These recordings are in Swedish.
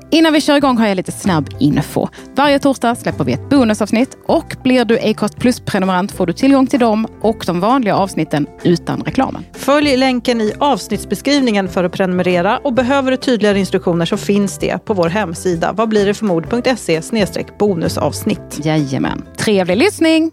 Innan vi kör igång har jag lite snabb info. Varje torsdag släpper vi ett bonusavsnitt och blir du Acast Plus-prenumerant får du tillgång till dem och de vanliga avsnitten utan reklamen. Följ länken i avsnittsbeskrivningen för att prenumerera och behöver du tydligare instruktioner så finns det på vår hemsida vadblirdetformod.se/bonusavsnitt. Jajamän. Trevlig lyssning!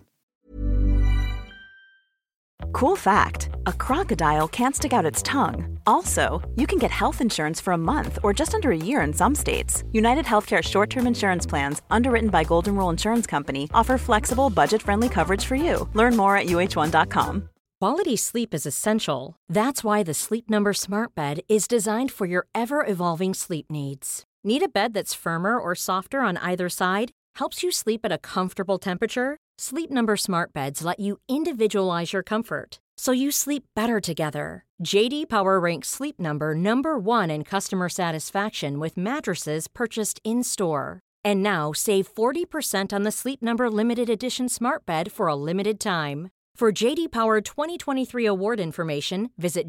Cool fact, a crocodile can't stick out its tongue. Also, you can get health insurance for a month or just under a year in some states. United Healthcare short-term insurance plans, underwritten by Golden Rule Insurance Company, offer flexible, budget-friendly coverage for you. Learn more at uh1.com. Quality sleep is essential. That's why the Sleep Number Smart Bed is designed for your ever-evolving sleep needs. Need a bed that's firmer or softer on either side? Helps you sleep at a comfortable temperature? Sleep Number Smart Beds let you individualize your comfort, so you sleep better together. JD Power ranks Sleep Number #1 in customer satisfaction with mattresses purchased in-store. And now save 40% on the Sleep Number Limited Edition Smart Bed for a limited time. For JD Power 2023 award information, visit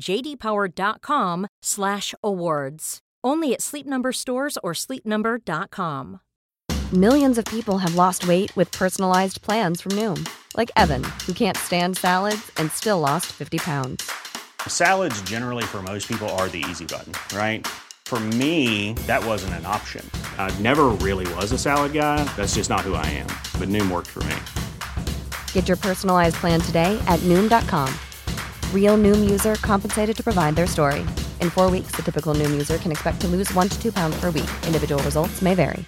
jdpower.com/awards. Only at Sleep Number stores or sleepnumber.com. Millions of people have lost weight with personalized plans from Noom. Like Evan, who can't stand salads and still lost 50 pounds. Salads generally for most people are the easy button, right? For me, that wasn't an option. I never really was a salad guy. That's just not who I am. But Noom worked for me. Get your personalized plan today at Noom.com. Real Noom user compensated to provide their story. In 4 weeks, the typical Noom user can expect to lose 1 to 2 pounds per week. Individual results may vary.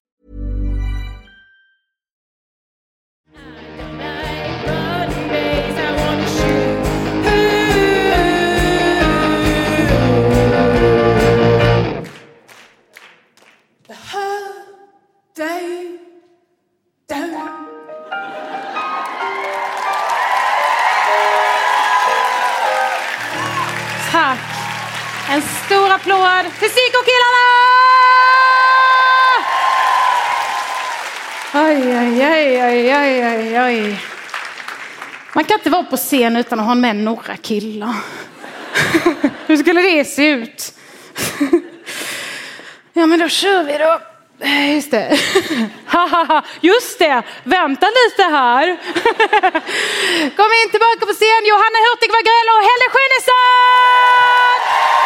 Tack! En stor applåd till Psykokillarna! Oj, oj, oj, oj, oj, oj, oj. Man kan inte vara på scen utan att ha med några killar. Hur skulle det se ut? Ja, men då kör vi då. Just det. Just det. Vänta lite här. Kom in tillbaka på scen. Johanna Hurtig Wagrell och Helle Schönesen.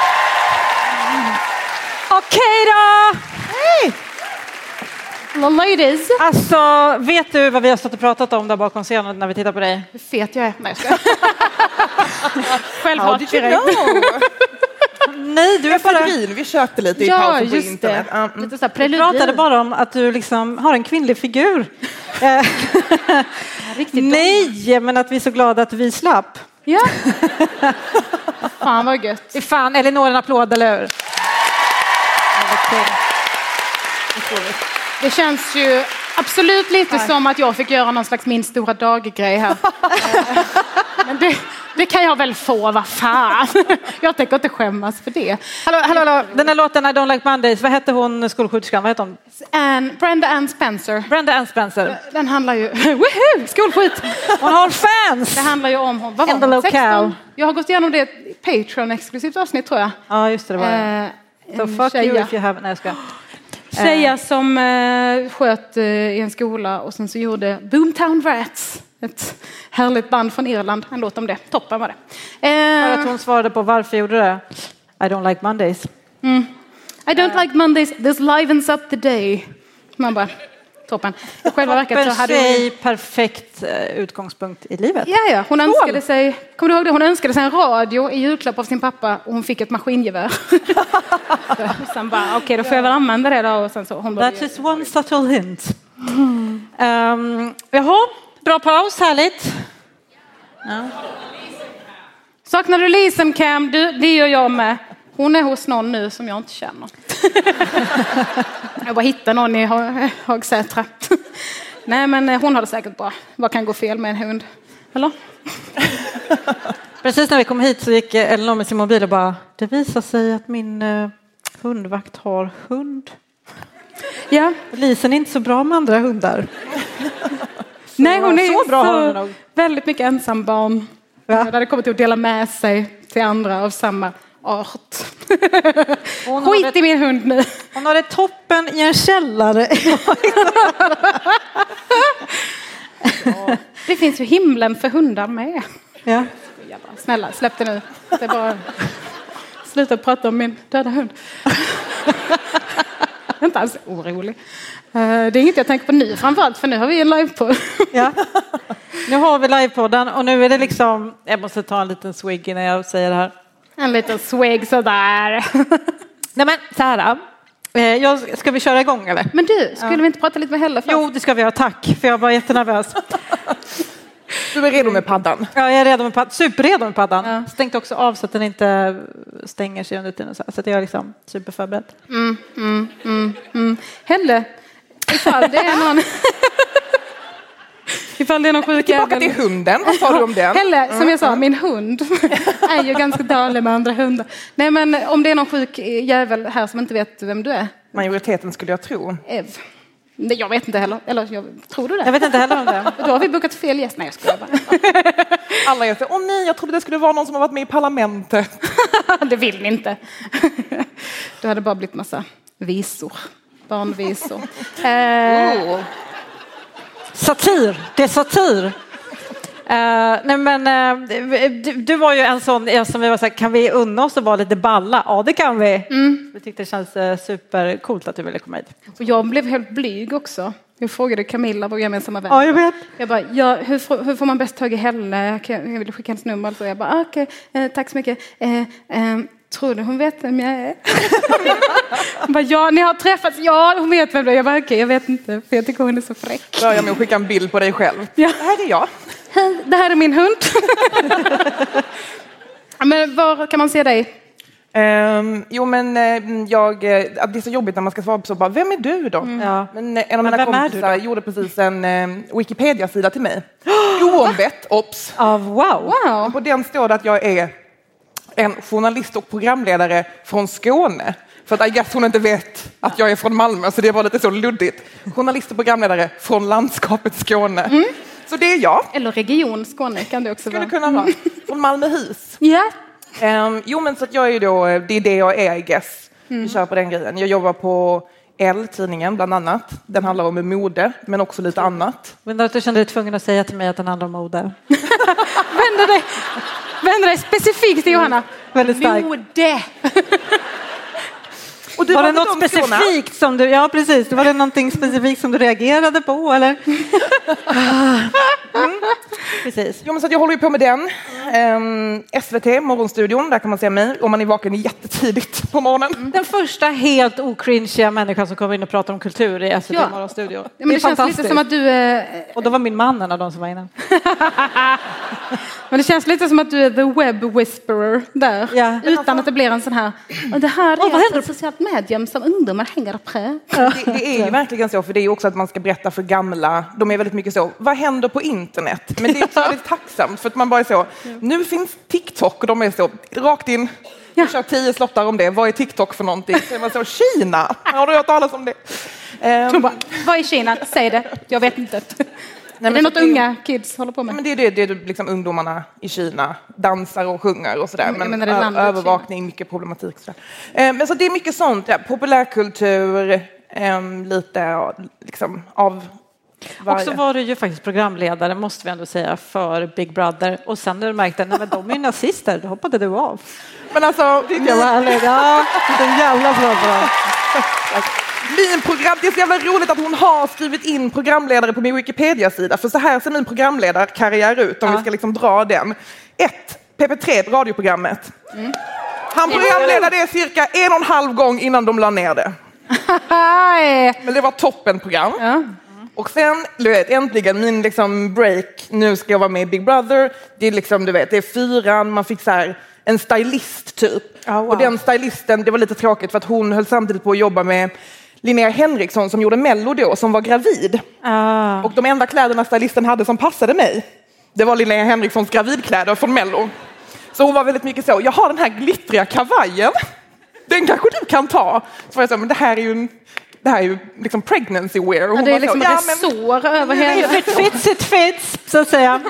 Okej då. Hej. Ladies. Alltså, vet du vad vi har stått och pratat om där bakom scenen när vi tittar på dig? Hur fet jag är. Nej, jag ska. Självhat direkt. Nej, du är bara... Vi köpte lite i ja, pausen på just internet. Det. Lite så här Vi pratade bara om att du liksom har en kvinnlig figur. Nej, men att vi är så glada att vi slapp. Ja. Fan vad gött. Fan, Elinor, en applåd, eller hur? Det känns ju absolut lite som att jag fick göra någon slags min stora dag-grej här. Men det kan jag väl få, vad fan. Jag tänker inte skämmas för det. Hallå. Den här låten I Don't Like Mondays, vad hette hon, skolsjukskan? Vad hette hon? Brenda Ann Spencer. Brenda Ann Spencer. Den handlar ju... Woohoo! Skolskit! Hon har fans! Det handlar ju om... Vad var In the hon? locale. 16? Jag har gått igenom det Patreon-exklusivt avsnitt, tror jag. Ja, just det var So fuck tjeja. you if you have... Nej, jag ska... Tjeja som sköt i en skola och sen så gjorde Boomtown Rats, ett härligt band från Irland, en låt om det. Toppen var det. För att hon svarade på varför gjorde det. I don't like Mondays. I don't like Mondays, this livens up the day. Man bara, toppen. I själva verket så hade hon... perfekt utgångspunkt i livet. Ja, hon önskade sig, kommer du ihåg det? Hon önskade sig en radio i julklapp av sin pappa och hon fick ett maskingevär. Och sen bara, okej, då får jag väl använda det då. Och sen så hon bara, that is one subtle hint. Jaha, bra paus, härligt. Ja. Saknar du Lisen, Cam? Det gör jag med. Hon är hos någon nu som jag inte känner. Jag bara hittar någon i Hagsätra. Nej, men hon har det säkert bra. Vad kan gå fel med en hund? Eller? Precis när vi kom hit så gick Elinor med sin mobil och bara, det visar sig att min hundvakt har hund. Ja. Lisen är inte så bra med andra hundar. Nej, hon är så bra så väldigt mycket ensam barn. Ja. Där det kommer till att dela med sig till andra av samma art. Skit i min hund nu. Hon har ett toppen i en källare. Det finns ju himlen för hundar med. Ja. Snälla, släpp det nu. Det är bara... Sluta prata om min döda hund. Jag är inte alls orolig. Det är inget jag tänker på nu framförallt, för nu har vi en livepodd. Ja. Nu har vi livepodden och nu är det liksom... Jag måste ta en liten swig innan jag säger det här. En liten swig sådär. Nej men så här. Ska vi köra igång eller? Men du, skulle vi inte prata lite med Helle först? Jo, det ska vi göra. Tack, för jag var jättenervös. Du är redo med paddan? Ja, jag är redo med paddan. Superredo med paddan. Ja. Stängt också av så att den inte stänger sig under tiden. Så att jag är liksom superförberedd. Helle, ifall det är någon... Ifall det är någon sjuk tillbaka till hunden, vad sa du om den? Helle, som jag sa, min hund är ju ganska dålig med andra hundar. Nej, men om det är någon sjuk jävel här som inte vet vem du är. Majoriteten skulle jag tro. Nej, jag vet inte heller. Eller tror du det? Jag vet inte heller om det. Då har vi bokat fel gäst. Nej, jag skojar bara. Alla gäster, nej, jag trodde det skulle vara någon som har varit med i parlamentet. Det vill ni inte. Du hade bara blivit massa visor. Barnvisor. Satir, det är satir. Nej men du var ju en sån som vi var så här, kan vi unna oss och vara lite balla? Ja, det kan vi. Vi tyckte det känns supercoolt att du ville komma hit. Och jag blev helt blyg också. Jag frågade Camilla, vår gemensamma vän. Ja, jag vet. Jag bara, hur får man bäst tag i Helle? Jag ville skicka hennes nummer. Så jag bara, okej, tack så mycket. Tror du hon vet vem jag är? Hon bara, ja, ni har träffats. Ja, hon vet vem det är. Jag bara, okej, jag vet inte. För jag tycker hon är så fräck. Börja med att skicka en bild på dig själv. Ja. Det här är jag. Hej, det här är min hund. Men var kan man se dig? Jo, men det är så jobbigt när man ska svara på så bara, vem är du då? Ja. Men en av mina kompisar gjorde precis en Wikipedia-sida till mig. Oombett, ops. Wow. På den står det att jag är en journalist och programledare från Skåne. För att I guess hon inte vet att jag är från Malmö, så det var lite så luddigt. Journalist och programledare från landskapet Skåne. Så det är jag. Eller region Skåne kan det också vara. Skulle kunna vara. Från Malmöhus. Ja. Jo, men så att jag är då, det är det jag är, I guess. Vi kör på den grejen. Jag jobbar på L-tidningen bland annat. Den handlar om mode, men också lite annat. Men att du kände dig tvungen att säga till mig att den handlar om mode. Vänder dig specifikt till Johanna. Väldigt starkt. Mode. Och du var det något specifikt som du... Ja, precis. Var det någonting specifikt som du reagerade på, eller? Precis. Jo, men så att jag håller ju på med den. SVT, Morgonstudion, där kan man se mig. Om man är vaken jättetidigt på morgonen. Den första helt okrinchiga människan som kommer in och pratar om kultur i SVT Morgonstudion. Men det känns lite som att du är... Och då var min man en av de som var innan. Men det känns lite som att du är the web whisperer där. Ja. Utan att det blir en sån här... Och det här är ett socialt medium som ungdomar hänger på. Det är ju verkligen så, för det är ju också att man ska berätta för gamla. De är väldigt mycket så, vad händer på internet? Men det är också väldigt tacksamt, för att man bara är så, nu finns TikTok och de är så, rakt in. Jag kör 10 slottar om det. Vad är TikTok för någonting? Så är man så, Kina. Har du hört talas om det? Vad är Kina? Säg det. Jag vet inte. Nej, det är något unga kids håller på med. Men det är liksom ungdomarna i Kina dansar och sjunger och sådär. Men övervakning, mycket problematik. Men så det är mycket sånt. Ja, populärkultur, lite liksom av varje. Och så var du ju faktiskt programledare, måste vi ändå säga, för Big Brother. Och sen när du märkte att de är nazister, då hoppade du av. Men alltså... Det var härligt. Ja, den jävla bra. Min program, det är så jävla roligt att hon har skrivit in programledare på min Wikipedia-sida. För så här ser min programledarkarriär ut, om vi ska liksom dra den. 1. PP3, radioprogrammet. Han programledade det cirka 1,5 gång innan de la ner det. Men det var toppenprogram. Och sen, du vet, äntligen min liksom break. Nu ska jag vara med i Big Brother. Det är liksom, du vet, det är 4. Man fick så här en stylist typ. Och den stylisten, det var lite tråkigt för att hon höll samtidigt på att jobba med Linnea Henriksson som gjorde Mello då, som var gravid. Och de enda kläderna stylisten hade som passade mig, det var Linnea Henrikssons gravidkläder från Mello. Så hon var väldigt mycket så, jag har den här glittriga kavajen. Den kanske du kan ta. Så var jag så, men det här är ju liksom pregnancy wear. Och hon det är liksom resår över hela. It fits, så att säga.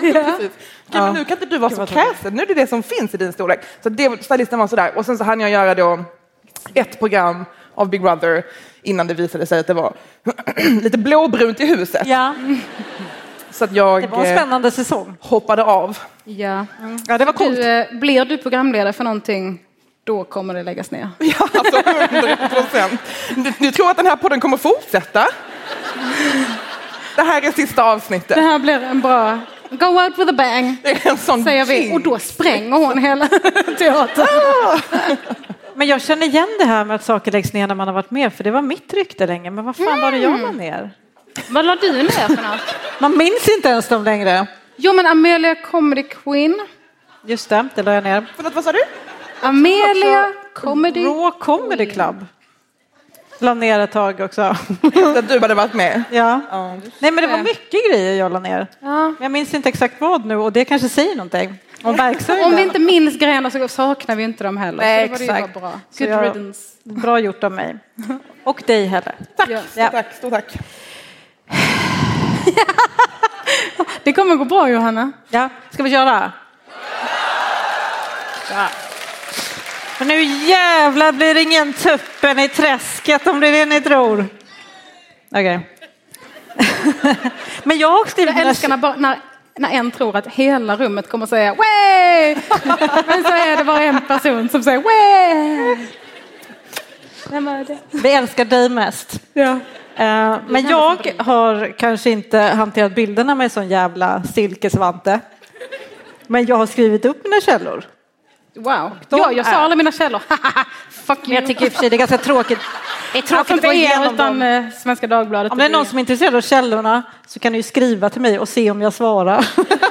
Men nu kan inte du vara så kräsen. Nu är det som finns i din storlek. Så det, stylisten var sådär. Och sen så hann jag göra då ett program av Big Brother innan det visade sig att det var lite blåbrunt i huset. Ja. Så att jag Det var en spännande säsong. hoppade av. Ja. Ja, det var coolt. Blir du programledare för någonting, då kommer det läggas ner. Ja, alltså 100%. Du tror att den här podden kommer fortsätta? Det här är sista avsnittet. Det här blir en bra... Go out with a bang, Det är en sån säger vi. jinx. Och då spränger hon hela teatern. Men jag känner igen det här med att saker läggs ner när man har varit med. För det var mitt rykte länge. Men vad fan var det jag la ner? Vad la du ner för något? Man minns inte ens dem längre. Jo, men Amelia Comedy Queen. Just det la jag ner. Förlåt, vad sa du? Amelia Comedy. Raw Comedy Club. La ner ett tag också. Att du hade varit med. Ja. Nej, men det var mycket grejer jag la ner. Ja. Men jag minns inte exakt vad nu. Och det kanske säger någonting. Om verksamheten. Om vi inte minns grejerna så saknar vi inte dem heller. Nej, så det var exakt. ju bra. Så Good riddance. Bra gjort av mig. Och dig heller. Tack, Ja. stort tack. Det kommer gå bra, Johanna. Ja, ska vi köra? Ja. Men nu jävlar blir det ingen tuppen i träsket om det är det ni tror. Okej. Men jag har skrivit... Jag älskar när en tror att hela rummet kommer att säga way! Men så är det bara en person som säger way! Vem var det? Vi älskar dig mest. Ja. Men jag har kanske inte hanterat bilderna med sån jävla silkesvante. Men jag har skrivit upp mina källor. Wow. Ja, jag sa alla mina källor. Fuck you. Jag tycker i och för sig det är ganska tråkigt. Det är tråkigt att gå igenom utan dem. Svenska Dagbladet. Om det är någon som är intresserad av källorna så kan du ju skriva till mig och se om jag svarar.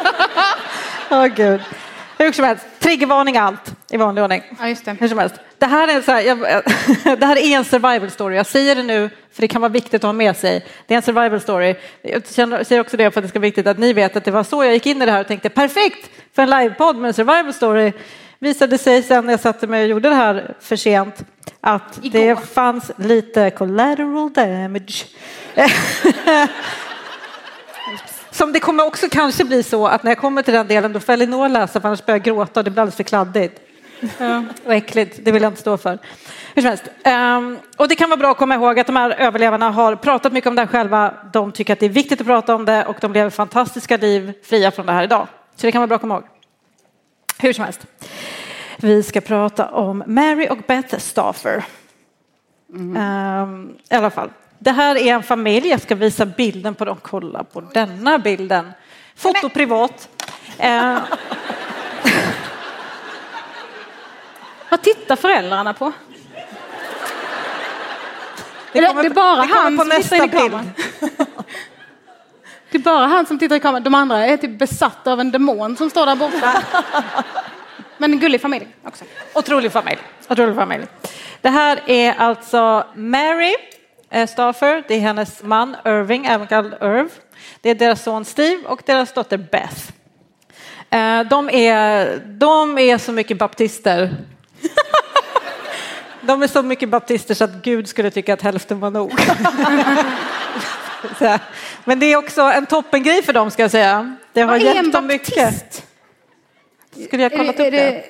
Gud. Hur som helst, triggervarning allt i vanlig ordning. Ja, just det. Hur som helst. Det här är det här är en survival story. Jag säger det nu för det kan vara viktigt att ha med sig. Det är en survival story. Jag säger också det för att det ska vara viktigt att ni vet att det var så jag gick in i det här och tänkte perfekt för en livepodd med en survival story. Visade sig sen när jag satte mig och gjorde det här för sent att det fanns lite collateral damage. Som det kommer också kanske bli så att när jag kommer till den delen då får Elinor läsa för annars börjar jag gråta och det blir alldeles för kladdigt. Ja. Och äckligt, det vill jag inte stå för. Hur som helst. Och det kan vara bra att komma ihåg att de här överlevarna har pratat mycket om det här själva. De tycker att det är viktigt att prata om det och de lever fantastiska liv fria från det här idag. Så det kan vara bra att komma ihåg. Hur som helst. Vi ska prata om Mary och Beth Stauffer. I alla fall. Det här är en familj. Jag ska visa bilden på dem. Kolla på denna bilden. Foto privat. Vad tittar föräldrarna på? Det är bara han som tittar i kameran. Det är bara han som tittar i kameran. De andra är typ besatta av en demon som står där borta. Men en gullig familj också. Otrolig familj. Det här är alltså Mary Stauffer. Det är hennes man Irving, även kallad Irv. Det är deras son Steve och deras dotter Beth. De är så mycket baptister. De är så mycket baptister så att Gud skulle tycka att hälften var nog. Men det är också en toppengrej för dem ska jag säga. Det har hjälpt dem mycket. Skulle jag kollat upp det?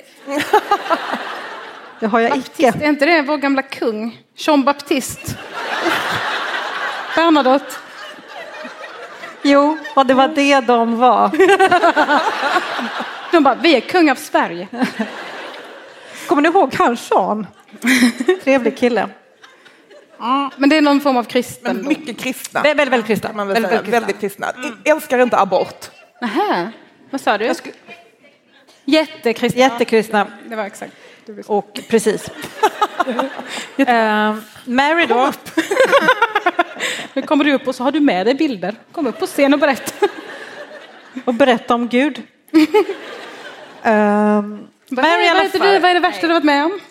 Det har jag icke. Är inte det vår gamla kung? Jean Baptiste. Bernadotte. Jo, och det var det de var. De bara, vi är kung av Sverige. Kommer ni ihåg han Sean? Trevlig kille. Men det är någon form av kristen. Men mycket kristna. Väldigt kristna. Man vill säga. Väldigt kristna. Älskar inte abort. Nähä. Vad sa du? Jättekristna. Det var exakt. Och precis. Mary då. Nu kommer du upp och så har du med dig bilder. Kom upp på scen och berätta. Och berätta om Gud. Mary i alla fall. Vad är det värsta du varit med om?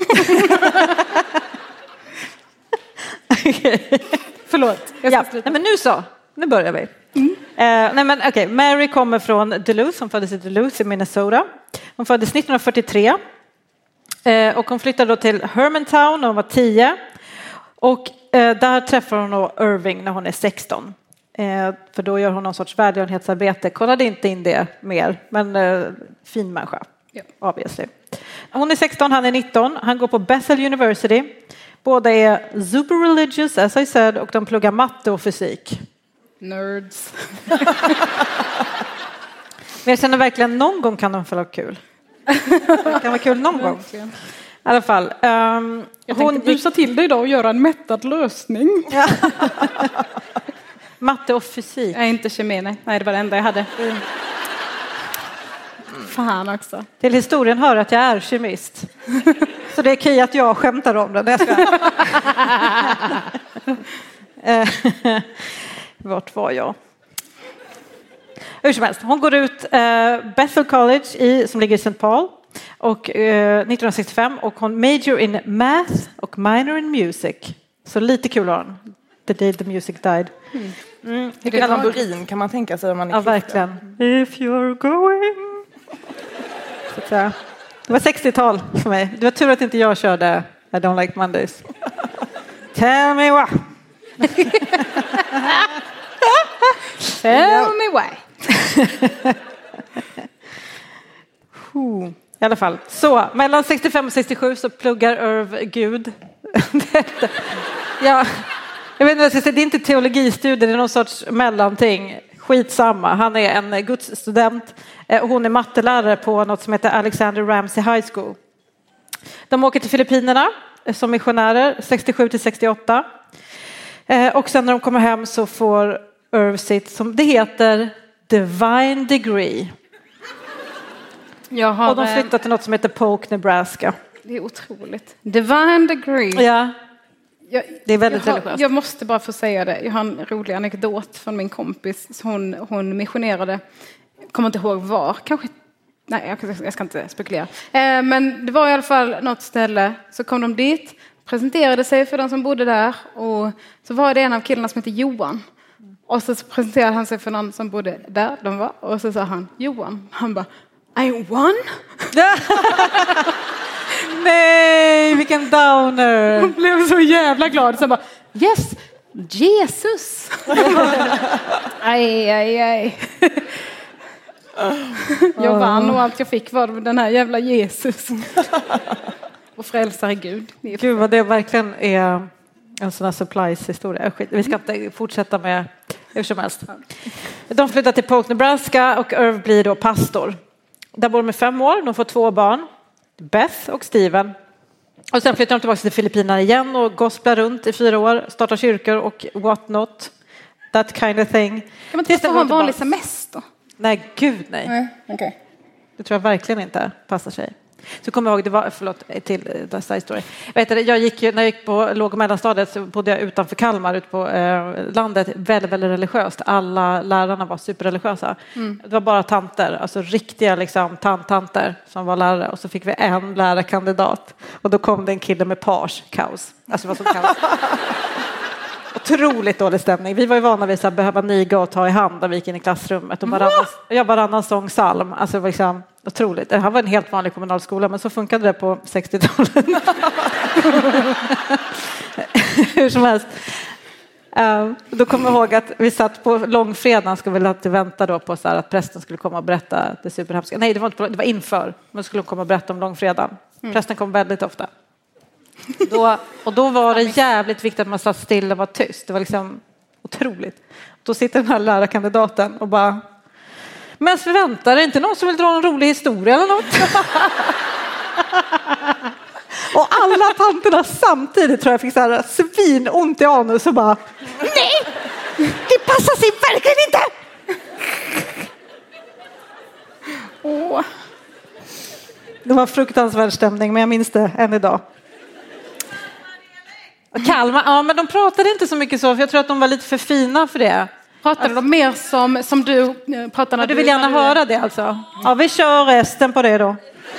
Förlåt. Ja. Nej, men nu börjar vi. Mary kommer från Duluth. Hon föddes i Duluth i Minnesota. Hon föddes 1943. Och hon flyttade då till Hermantown när hon var 10. Och där träffar hon då Irving när hon är 16. För då gör hon någon sorts välgörenhetsarbete. Kollade inte in det mer, men fin människa. Ja. Obviously. Hon är 16, han är 19. Han går på Bethel University. Båda är super religious, as I said, och de pluggar matte och fysik. Nerds. Men jag känner verkligen någon gång kan de få kul. Det kan vara kul någon gång. I alla fall. Jag tänkte busa till dig idag och göra en mättad lösning. Matte och fysik. Jag är inte kemi, nej. Det var det enda jag hade. Fan också. Till historien hör att jag är kemist. Så det är okej att jag skämtar om det. Vart var jag? Hur som helst, hon går ut Bethel College som ligger i St. Paul och 1965 och hon major in math och minor in music. Så lite kul har hon. The day the music died. Vilken tamburin kan man tänka sig om man är kristen? Verkligen. If you're going. Så att säga. Det var 60-tal för mig. Det var tur att inte jag körde I don't like Mondays. Tell me why. Tell me why. I alla fall. Så, mellan 65 och 67 så pluggar Irv Gud. Jag vet inte vad jag ska säga, det är inte teologistudier, det är någon sorts mellanting. Skitsamma, han är en gudsstudent. Hon är mattelärare på något som heter Alexander Ramsey High School. De åker till Filippinerna som missionärer 67 till 68. Och sen när de kommer hem så får Irv sitt, som det heter, Divine Degree. Och de flyttar till något som heter Polk, Nebraska. Det är otroligt. Divine Degree. Ja. Det är väldigt religiöst. Jag måste bara få säga det. Jag har en rolig anekdot från min kompis. Hon missionerade. Jag kommer inte ihåg var. Kanske. Nej, jag ska inte spekulera. Men det var i alla fall något ställe. Så kom de dit. Presenterade sig för de som bodde där. Och så var det en av killarna som heter Johan. Och så presenterade han sig för någon som bodde där de var. Och så sa han Johan. Han bara, I won. Nej, vilken downer. Hon blev så jävla glad. Så bara, yes, Jesus. aj. Jag vann och allt jag fick var den här jävla Jesus. Och frälsare Gud. Gud vad det verkligen är en sån här supplies-historia. Vi ska inte fortsätta med hur som helst. De flyttar till Polk, Nebraska och Irv blir då pastor. Där bor de i 5 år. De får 2 barn. Beth och Steven. Och sen flyttar de tillbaka till Filippinerna igen och gosplar runt i 4 år. Startar kyrkor och what not. That kind of thing. Kan man inte ha en vanlig semester? Nej, gud nej. Okay. Det tror jag verkligen inte passar sig. Så kommer jag ihåg, det var, till dessa historia. När jag gick på låg- och mellanstadiet så bodde jag utanför Kalmar, ut på landet, väldigt, väldigt religiöst. Alla lärarna var superreligiösa. Det var bara tanter, alltså riktiga liksom, tanter som var lärare. Och så fick vi en lärarkandidat. Och då kom det en kille med page, kaos. Alltså vad som kaos. Otroligt dålig stämning. Vi var ju vana vid att behöva niga och ta i hand när vi gick in i klassrummet. Och varannan sång psalm. Alltså det var liksom otroligt. Det här var en helt vanlig kommunalskola, men så funkade det på 60-talet. Hur som helst. Då kommer jag ihåg att vi satt på långfredagen, skulle vi alltid vänta då på så här att prästen skulle komma och berätta det superhemska. Nej, det var inför. Man skulle komma och berätta om långfredagen. Prästen kom väldigt ofta. Då var det jävligt viktigt att man satt still och var tyst. Det var liksom otroligt. Då sitter den här lärarkandidaten och bara, men vi väntar, det inte någon som vill dra en rolig historia eller något? Och alla tanterna samtidigt tror jag fick så här svin ont i anus och bara, nej, det passar sig verkligen inte. Det var fruktansvärd stämning, men jag minns det än idag. Kalmar, ja, men de pratade inte så mycket så, för jag tror att de var lite för fina för det. Pratade de mer som du pratade när du vill gärna höra det alltså? Ja, vi kör resten på det då.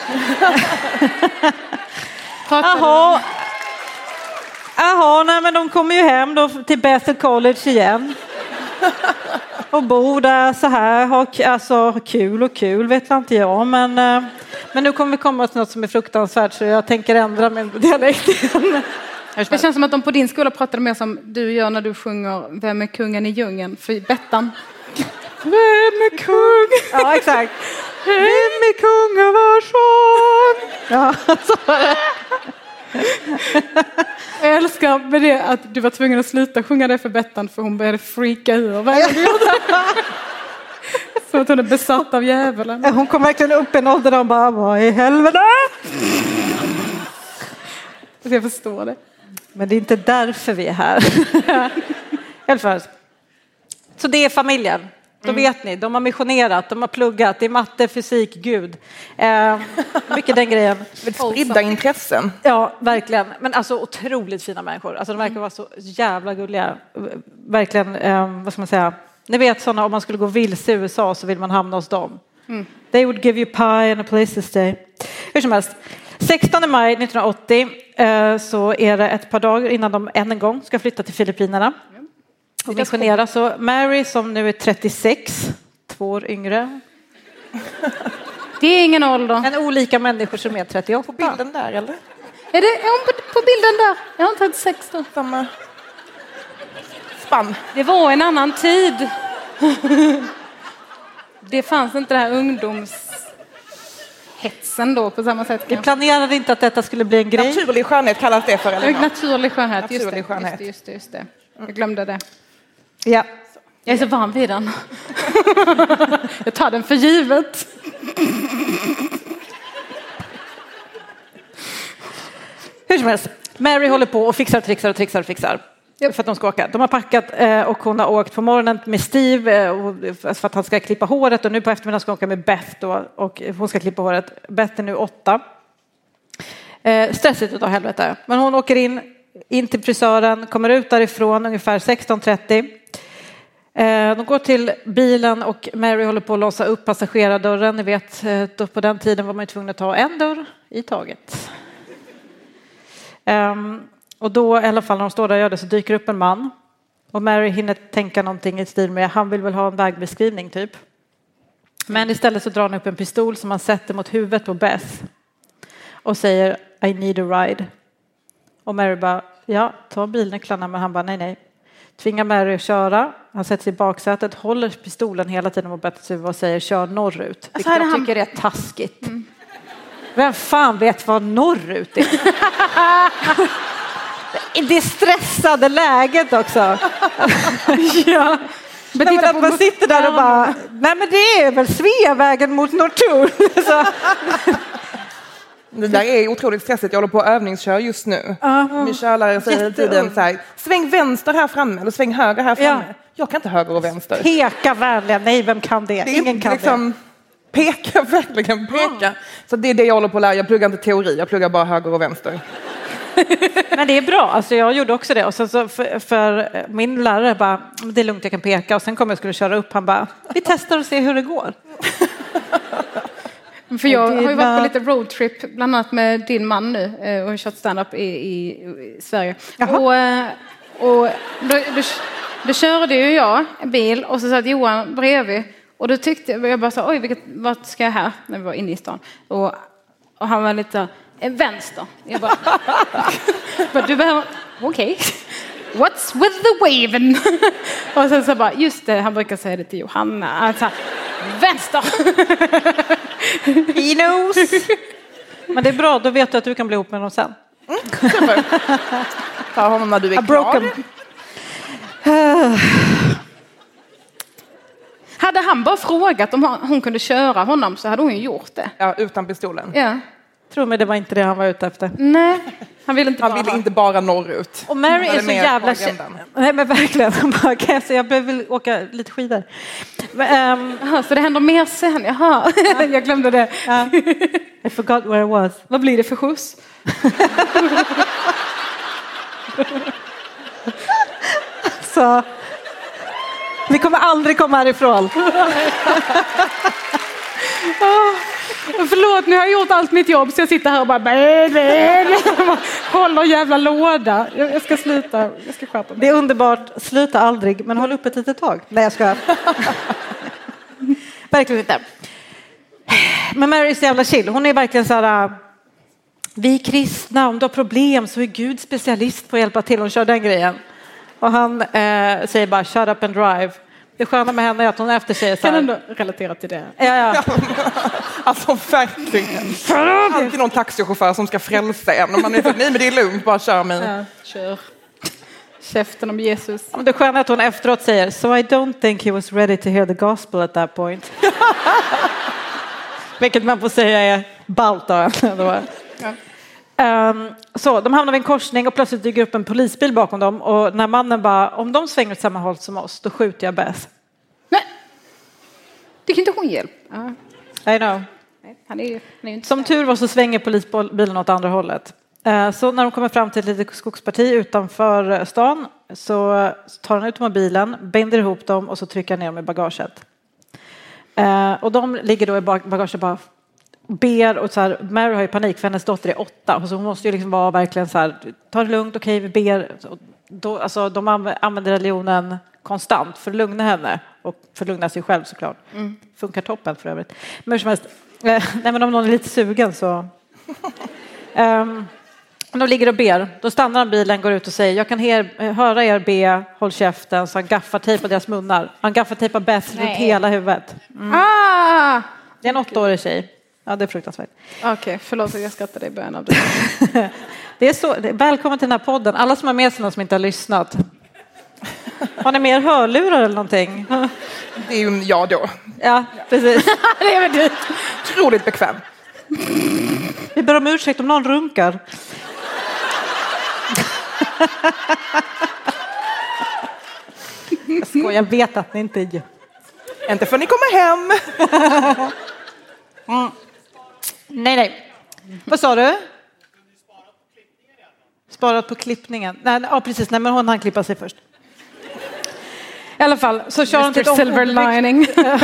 Jaha, nej, men de kommer ju hem då till Bethel College igen. Och bor där så här, alltså kul vet inte jag, men nu kommer vi komma till något som är fruktansvärt, så jag tänker ändra min dialekt igen. Det känns som att de på din skola pratade mer som du gör när du sjunger Vem är kungen i djungeln för Bettan. Vem är kung? Ja, exakt. Vem är kungavarson? Ja, så var det. Jag älskar med det att du var tvungen att sluta sjunga det för Bettan för hon började freaka ur. Så att hon är besatt av djävulen. Hon kom verkligen upp i en ålder och bara, vad i helvete? Jag förstår det. Men det är inte därför vi är här. I alla fall. Så det är familjen. Då vet ni, de har missionerat, de har pluggat, det är matte, fysik, Gud. Mycket den grejen. Spridda intressen. Ja, verkligen. Men alltså otroligt fina människor. Alltså de verkar vara så jävla gulliga. Verkligen, vad ska man säga? Ni vet sådana, om man skulle gå vilse i USA så vill man hamna hos dem. They would give you pie and a place to stay. Hur som helst. 16 maj 1980 så är det ett par dagar innan de än en gång ska flytta till Filippinerna. Och missionera. Så Mary som nu är 36, 2 år yngre. Det är ingen ålder. En olika människor som är 38. På bilden där, eller? Är hon på bilden där? Jag har inte 36 då. Samma spann. Det var en annan tid. Det fanns inte det här ungdomshetsen då på samma sätt. Vi planerade inte att detta skulle bli en grej. Naturlig skönhet kallas det för, eller? Naturlig skönhet, Naturlig skönhet. Just det. Jag glömde det. Ja. Jag är så van vid den. Jag tar den för givet. Hur som helst. Mary håller på och fixar. För att de ska åka. De har packat och hon har åkt på morgonen med Steve för att han ska klippa håret. Och nu på eftermiddagen ska hon åka med Beth då, och hon ska klippa håret. Beth är nu 8. Stressigt utav helvete. Men hon åker in till frisören, kommer ut därifrån ungefär 16:30. De går till bilen och Mary håller på att låsa upp passagerardörren. Ni vet, då på den tiden var man ju tvungen att ta en dörr i taget. Och då i alla fall när de står där och gör det så dyker upp en man. Och Mary hinner tänka någonting i stil med han vill väl ha en vägbeskrivning typ. Men istället så drar han upp en pistol som han sätter mot huvudet på Beth. Och säger I need a ride. Och Mary bara, ja, ta bilnycklarna. Men han bara, nej. Tvingar Mary att köra. Han sätter sig i baksätet, håller pistolen hela tiden mot Beths huvud och säger, kör norrut. Vilket jag tycker är taskigt. Vem fan vet vad norrut är? I det stressade läget också. Ja. Men att man sitter där och bara, nej men det är väl Sveavägen mot Norrtull. Det där är otroligt stressigt. Jag håller på att övningsköra just nu. Min körlärare säger hela tiden så här, sväng vänster här framme eller sväng höger här framme. Ja. Jag kan inte höger och vänster. Peka vänligen. Nej, vem kan det? Ingen kan liksom, det. Verkligen peka. Så det är det jag håller på att lära. Jag pluggar inte teori, jag pluggar bara höger och vänster. Men det är bra, alltså jag gjorde också det. Och sen så för min lärare bara, det är lugnt, jag kan peka. Och sen kom jag skulle köra upp, han bara, vi testar och ser hur det går. För jag har ju varit på lite roadtrip, bland annat med din man nu och har kört stand-up i Sverige. Och då körde ju jag en bil och så satt Johan bredvid. Och då tyckte jag bara så, vart ska jag här? När vi var inne i stan. Och han var lite vänster. Jag bara, du behöver, okej. What's with the waving? Och sen så bara, just det, han brukar säga det till Johanna. Alltså, vänster. He knows. Men det är bra, då vet du att du kan bli ihop med honom sen. Ta honom när du är klar. Hade han bara frågat om hon kunde köra honom så hade hon ju gjort det. Ja, utan pistolen. Ja. Tror mig, det var inte det han var ute efter. Nej, han ville inte bara norrut. Och Mary är så jävla... Nej, men verkligen. Så jag vill åka lite skidor. Så det händer mer sen. Jaha, jag glömde det. I forgot where I was. Vad blir det för skjuts? Så... Vi kommer aldrig komma härifrån. Förlåt, nu har jag gjort allt mitt jobb så jag sitter här och bara håller jävla låda. Jag ska sluta. Jag ska skärpa mig. Det är underbart. Sluta aldrig, men håll upp ett litet tag. Nej, jag ska. Verkligen inte. Men Mary är så jävla chill. Hon är verkligen så här... Vi kristna, om du har problem så är Gud specialist på att hjälpa till. Hon kör den grejen. Och han säger bara shut up and drive. Det sköna med henne är att hon efter sig är så här... Kan ändå relatera till det. Ja. Alltså verkligen. Alltid någon taxichaufför som ska frälsa en. Och man är så, nej men det är lugnt, bara kör mig. Ja, kör. Käften om Jesus. Det sköna är att hon efteråt säger so I don't think he was ready to hear the gospel at that point. Vilket man får säga är ballt då. Så de hamnar vid en korsning och plötsligt dyker upp en polisbil bakom dem. Och när mannen bara, om de svänger åt samma håll som oss, då skjuter jag Beth. Nej, det kan inte hon hjälpa. I know. Han är inte som tur var så svänger polisbilen åt andra hållet. Så när de kommer fram till ett litet skogsparti utanför stan så tar han ut mobilen, binder ihop dem och så trycker ner dem i bagaget. Och de ligger då i bagaget och bara ber och så här, Mary har ju panik för hennes dotter är 8 och så hon måste ju liksom vara verkligen så här, ta det lugnt, okej, vi ber. Då, alltså, de använder religionen konstant för att lugna henne och för att lugna sig själv såklart. Funkar toppen för övrigt. Men som helst, nej, men om någon är lite sugen så... de ligger och ber. Då stannar han bilen, går ut och säger jag kan höra er be, håll käften. Så han gaffatejpar deras munnar. Han gaffatejpar Beth runt hela huvudet. Det är en 8-årig tjej. Ja, det är fruktansvärt. Okej, förlåt att jag skrattade i början av det. Det är så, välkommen till den här podden. Alla som har med sig någon som inte har lyssnat. Har ni mer hörlurar eller någonting? Det är ju jag då. Ja, precis. Det är väl du. Otroligt bekväm. Vi ber om ursäkt om någon runkar. Jag skojar, jag vet att ni inte gör. Inte för ni kommer hem. Nej. Vad sa du? Sparat på klippningen. Nej, ja, precis. Nej, men hon hann klippa sig först. I alla fall så kör han till ett Silver lining.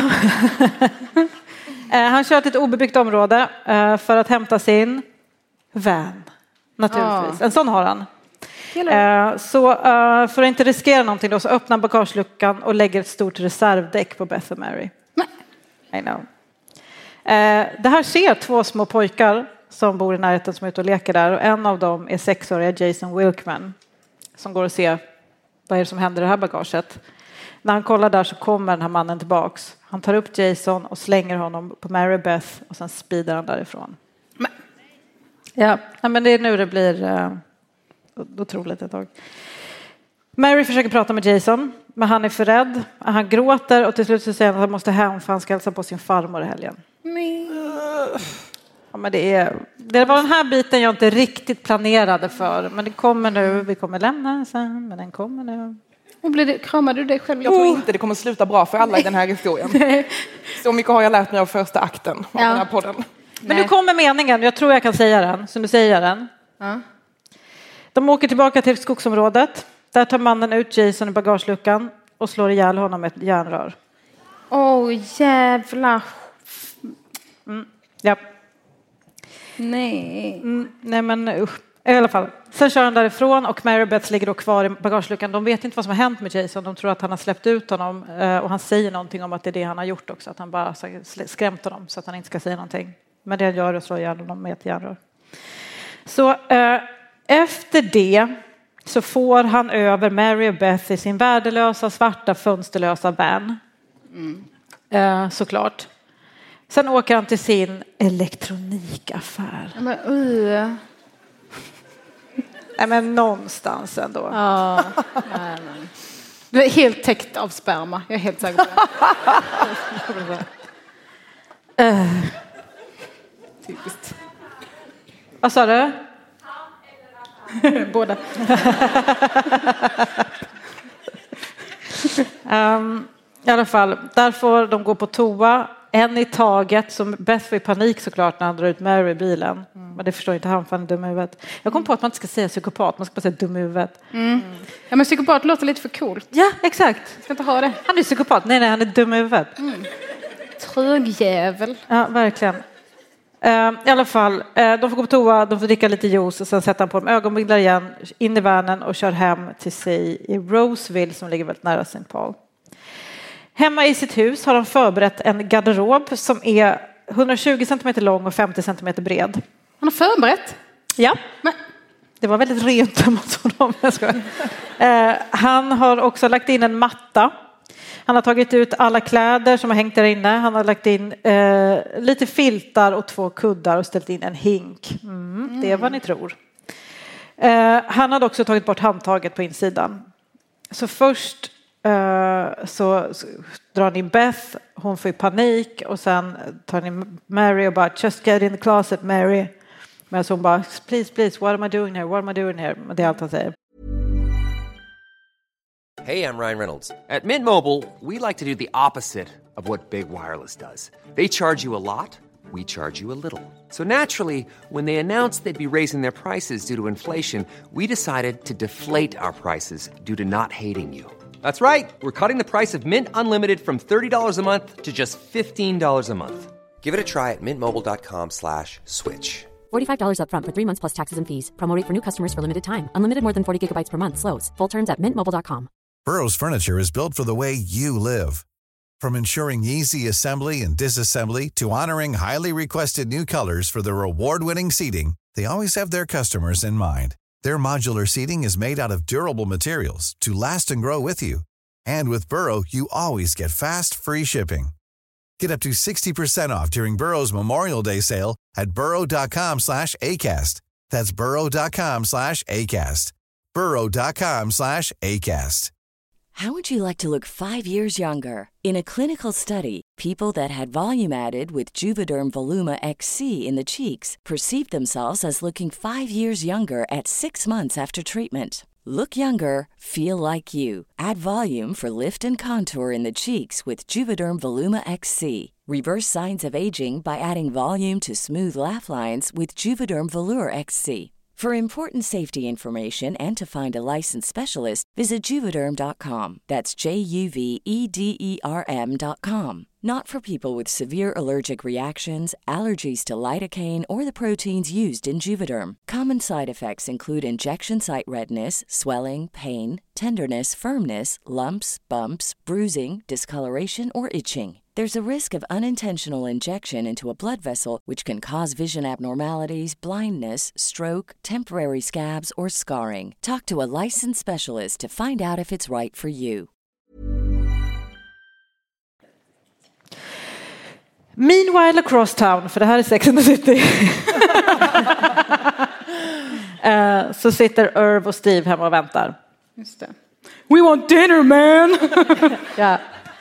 Han kör till ett obebyggt område för att hämta sin van. Naturligtvis. En sån har han. Så för att inte riskera någonting då så öppnar bagageluckan och lägger ett stort reservdäck på Beth och Mary. I know. Det här ser 2 små pojkar som bor i närheten som är ute och leker där. Och en av dem är 6-åriga Jason Wilkman som går och ser vad är det som händer i det här bagaget. När han kollar där så kommer den här mannen tillbaks. Han tar upp Jason och slänger honom på Mary Beth och sen speedar han därifrån. Ja, men det är nu det blir otroligt ett tag. Mary försöker prata med Jason, men han är för rädd. Han gråter och till slut så säger han att han måste hem för han ska hälsa på sin farmor i helgen. Ja, men det var den här biten jag inte riktigt planerade för. Men det kommer nu, vi kommer lämna den sen, men den kommer nu. Kramade du dig själv? Jag tror inte det kommer sluta bra för alla i den här historien. Så mycket har jag lärt mig av första akten av den här podden. Men nu kommer meningen, jag tror jag kan säga den, så nu säger jag den. De åker tillbaka till skogsområdet. Där tar mannen ut Jason i bagageluckan och slår ihjäl honom med ett järnrör. Jävlar. Ja. Nej. Nej men usch. I alla fall. Sen kör han därifrån och Mary Beth ligger då kvar i bagageluckan. De vet inte vad som har hänt med Jason. De tror att han har släppt ut honom och han säger någonting om att det är det han har gjort också. Att han bara skrämt honom så att han inte ska säga någonting. Men det han gör är att slå ihjäl honom med ett järnrör. Så efter det så får han över Mary och Beth i sin värdelösa, svarta, fönsterlösa van. Såklart. Sen åker han till sin elektronikaffär. Nej, men någonstans ändå. Du är helt täckt av sperma. Jag är helt säker på det. Typiskt. Vad sa du? Båda. I alla fall, där får de gå på toa. En i taget, som Beth får i panik såklart när han drar ut Mary i bilen. Men det förstår inte han, för han är dum i huvudet. Jag kom på att man inte ska säga psykopat, man ska bara säga dum i huvudet. Ja, men psykopat låter lite för coolt. Ja, exakt. Ska inte ha det. Han är psykopat, nej han är dum i huvudet. Trögjävel. Ja, verkligen. I alla fall, de får gå på toa, de får dricka lite juice och sen sätter han på dem ögonbindlar igen, in i vanen och kör hem till sig i Roseville som ligger väldigt nära St. Paul. Hemma i sitt hus har de förberett en garderob som är 120 cm lång och 50 cm bred. Han har förberett? Ja. Men det var väldigt rent mot honom. Han har också lagt in en matta. Han har tagit ut alla kläder som har hängt där inne. Han har lagt in lite filtar och 2 kuddar och ställt in en hink. Det är vad ni tror. Han hade också tagit bort handtaget på insidan. Så först så drar ni Beth, hon får panik och sen tar ni Mary och bara just get in the closet Mary. Men så hon bara please what am I doing here? Det är allt han säger. Hey, I'm Ryan Reynolds. At Mint Mobile, we like to do the opposite of what Big Wireless does. They charge you a lot, we charge you a little. So naturally, when they announced they'd be raising their prices due to inflation, we decided to deflate our prices due to not hating you. That's right. We're cutting the price of Mint Unlimited from $30 a month to just $15 a month. Give it a try at mintmobile.com/switch. $45 up front for 3 months plus taxes and fees. Promo rate for new customers for limited time. Unlimited more than 40 gigabytes per month. Slows full terms at mintmobile.com. Burrow's furniture is built for the way you live. From ensuring easy assembly and disassembly to honoring highly requested new colors for their award-winning seating, they always have their customers in mind. Their modular seating is made out of durable materials to last and grow with you. And with Burrow, you always get fast, free shipping. Get up to 60% off during Burrow's Memorial Day sale at burrow.com/ACAST. That's burrow.com/ACAST. burrow.com/ACAST. How would you like to look 5 years younger? In a clinical study, people that had volume added with Juvederm Voluma XC in the cheeks perceived themselves as looking 5 years younger at 6 months after treatment. Look younger, feel like you. Add volume for lift and contour in the cheeks with Juvederm Voluma XC. Reverse signs of aging by adding volume to smooth laugh lines with Juvederm Volure XC. For important safety information and to find a licensed specialist, visit Juvederm.com. That's JUVEDERM.com. Not for people with severe allergic reactions, allergies to lidocaine, or the proteins used in Juvederm. Common side effects include injection site redness, swelling, pain, tenderness, firmness, lumps, bumps, bruising, discoloration, or itching. There's a risk of unintentional injection into a blood vessel, which can cause vision abnormalities, blindness, stroke, temporary scabs, or scarring. Talk to a licensed specialist to find out if it's right for you. Meanwhile across town, för det här är Sex and the City, så sitter Irv och Steve hemma och väntar. Just det. We want dinner, man! Ja.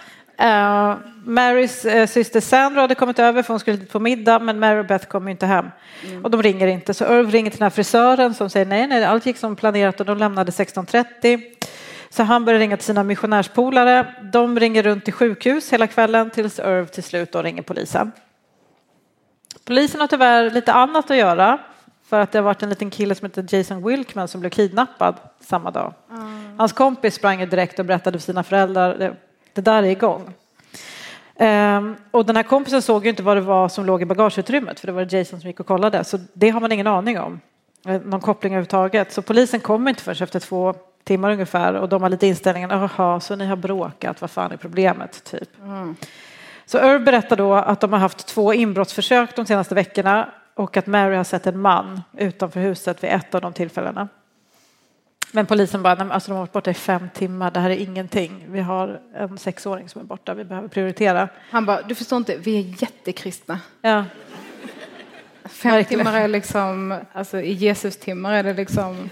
Marys syster Sandra hade kommit över för hon skulle dit på middag, men Mary och Beth kom inte hem. Och de ringer inte, så Irv ringer till den här frisören som säger nej, allt gick som planerat och de lämnade 16:30. Så han börjar ringa till sina missionärspolare. De ringer runt till sjukhus hela kvällen tills Irv till slut då ringer polisen. Polisen har tyvärr lite annat att göra, för att det har varit en liten kille som heter Jason Wilkman som blev kidnappad samma dag. Hans kompis sprang direkt och berättade för sina föräldrar, det där är igång. Och den här kompisen såg ju inte vad det var som låg i bagageutrymmet, för det var Jason som gick och kollade. Så det har man ingen aning om. Någon koppling överhuvudtaget. Så polisen kommer inte förrän efter 2 timmar ungefär, och de har lite inställningen, jaha, så ni har bråkat, vad fan är problemet typ. Så Irv berättar då att de har haft 2 inbrottsförsök de senaste veckorna och att Mary har sett en man utanför huset vid ett av de tillfällena. Men polisen bara, alltså de har varit borta i 5 timmar, det här är ingenting. Vi har en 6-åring som är borta, vi behöver prioritera. Han bara, du förstår inte, vi är jättekristna. Ja. 5 timmar är liksom, alltså i Jesus timmar är det liksom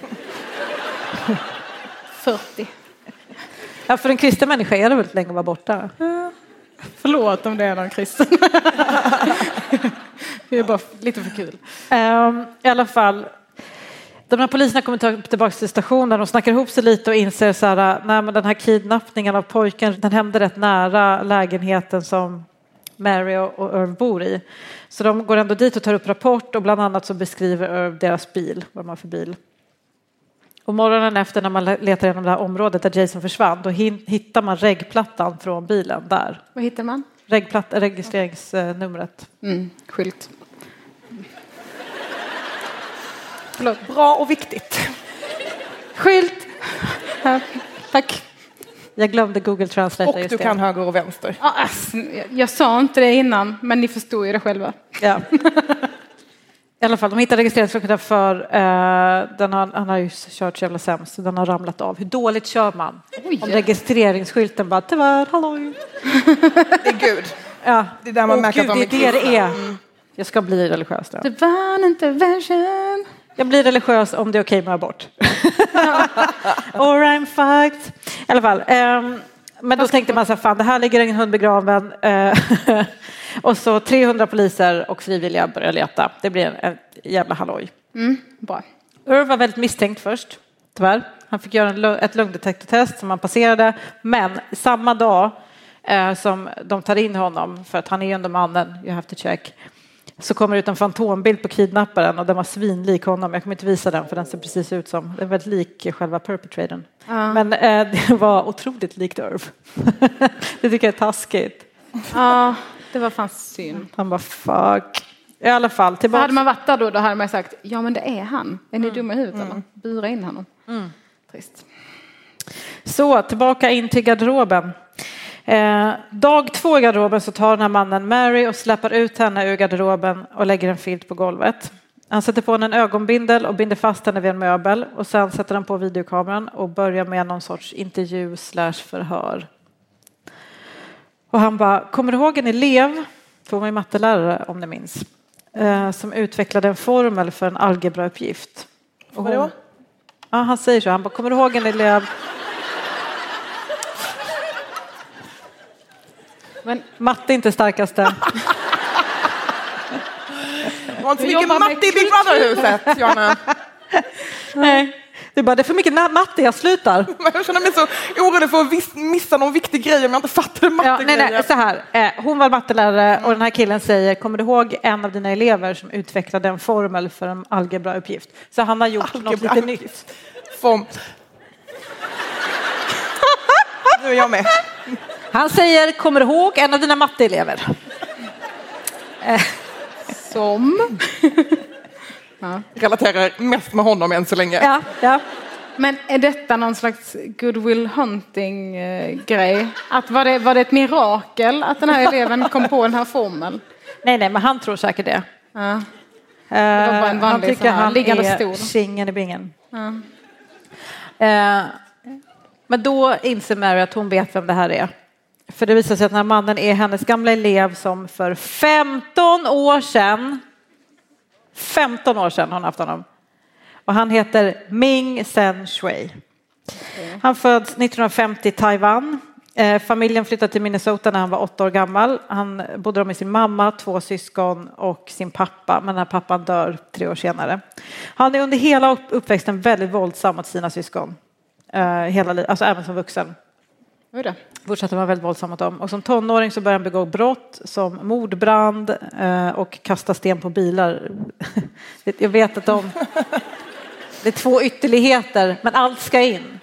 40. Ja, för en kristen människa är det väldigt länge att vara borta. Förlåt om det är någon kristen. Det är bara lite för kul. I alla fall, de här poliserna kommer tillbaka till stationen och snackar ihop sig lite och inser så här, nej, men den här kidnappningen av pojken, den hände rätt nära lägenheten som Mary och Irv bor i. Så de går ändå dit och tar upp rapport, och bland annat så beskriver Irv deras bil, vad de har för bil. Och morgonen efter när man letar igenom det här området där Jason försvann, då hittar man regplattan från bilen där. Vad hittar man? Registreringsnumret. Skylt. Bra och viktigt. Skylt. Ja, tack. Jag glömde Google Translate. Och du kan höger och vänster. Jag sa inte det innan, men ni förstod ju det själva. Ja. I alla fall, de hittade registreringsskylten för han har ju kört så jävla sämst, så den har ramlat av. Hur dåligt kör man? Om registreringsskylten bara, tyvärr, halloj. Det är Gud. Ja. Det är där man märker Gud, att de det är. Jag ska bli religiös då. Divine intervention. Jag blir religiös om det är okej med abort. Or I'm fucked. I alla fall. Men då tänkte man så här, fan, det här ligger en hund begraven. Och så 300 poliser och frivilliga börjar leta. Det blir en jävla halloj. Bra. Irv var väldigt misstänkt först, tyvärr. Han fick göra ett lögndetektortest som han passerade. Men samma dag som de tar in honom, för att han är ju ändå mannen, you have to check, så kommer det ut en fantombild på kidnapparen och den var svinlik honom. Jag kommer inte visa den för den ser precis ut som, den är väldigt lik själva perpetratorn. Men det var otroligt likt Irv. Det tycker jag är taskigt. Ja, det var fan synd. Han bara fuck. I alla fall tillbaka. Hade man varit där då hade man sagt, ja men det är han. Är ni dumma i huvudet eller? Bura in honom. Trist. Så tillbaka in till garderoben. Dag 2 i garderoben så tar den här mannen Mary och släpper ut henne ur garderoben och lägger en filt på golvet. Han sätter på henne en ögonbindel och binder fast henne vid en möbel och sen sätter han på videokameran och börjar med någon sorts intervju/förhör. Och han bara, kommer du ihåg en elev, för hon var ju mattelärare om ni minns, som utvecklade en formel för en algebrauppgift. Och vadå? Ja, han säger så. Han bara, kommer du ihåg en elev? Men matte är inte starkaste. Det var inte så mycket matte i Big Brother-huset, Johanna. Nej. Det är bara, det är för mycket matte, jag slutar. Jag känner mig så orolig för att missa någon viktig grej om jag inte fattar mattegrejer. Nej, så här. Hon var mattelärare och den här killen säger, kommer du ihåg en av dina elever som utvecklade en formel för en algebrauppgift? Så han har gjort något lite nytt. Nu är jag med. Han säger, kommer du ihåg en av dina matteelever? Som? Relaterar mest med honom än så länge. Ja. Men är detta någon slags Goodwill Hunting-grej? Att var det ett mirakel att den här eleven kom på den här formeln? Nej, men han tror säkert det. Ja. Det var bara en vanlig, han tycker han är stor. kingen i bingen. Men då inser Mary att hon vet vem det här är. För det visar sig att den här mannen är hennes gamla elev som för 15 år sedan har hon haft honom. Och han heter Ming Sen Shui. Han föds 1950 i Taiwan. Familjen flyttade till Minnesota när han var 8 år gammal. Han bodde med sin mamma, 2 syskon och sin pappa. Men den här pappan dör 3 år senare. Han är under hela uppväxten väldigt våldsam mot sina syskon. Alltså även som vuxen. Fortsatte vara väldigt våldsam mot dem. Och som tonåring så började han begå brott som mordbrand och kasta sten på bilar. Jag vet att det är 2 ytterligheter, men allt ska in.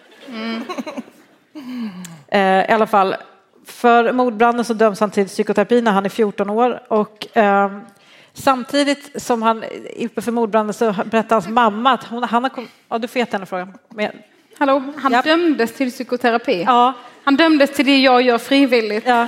I alla fall, för mordbranden så döms han till psykoterapi när han är 14 år. Och samtidigt som han för mordbranden så berättar hans mamma att han har kommit... Ja, du får jättegärna fråga. Hallå, han dömdes till psykoterapi? Ja. Han dömdes till det jag gör frivilligt. Ja.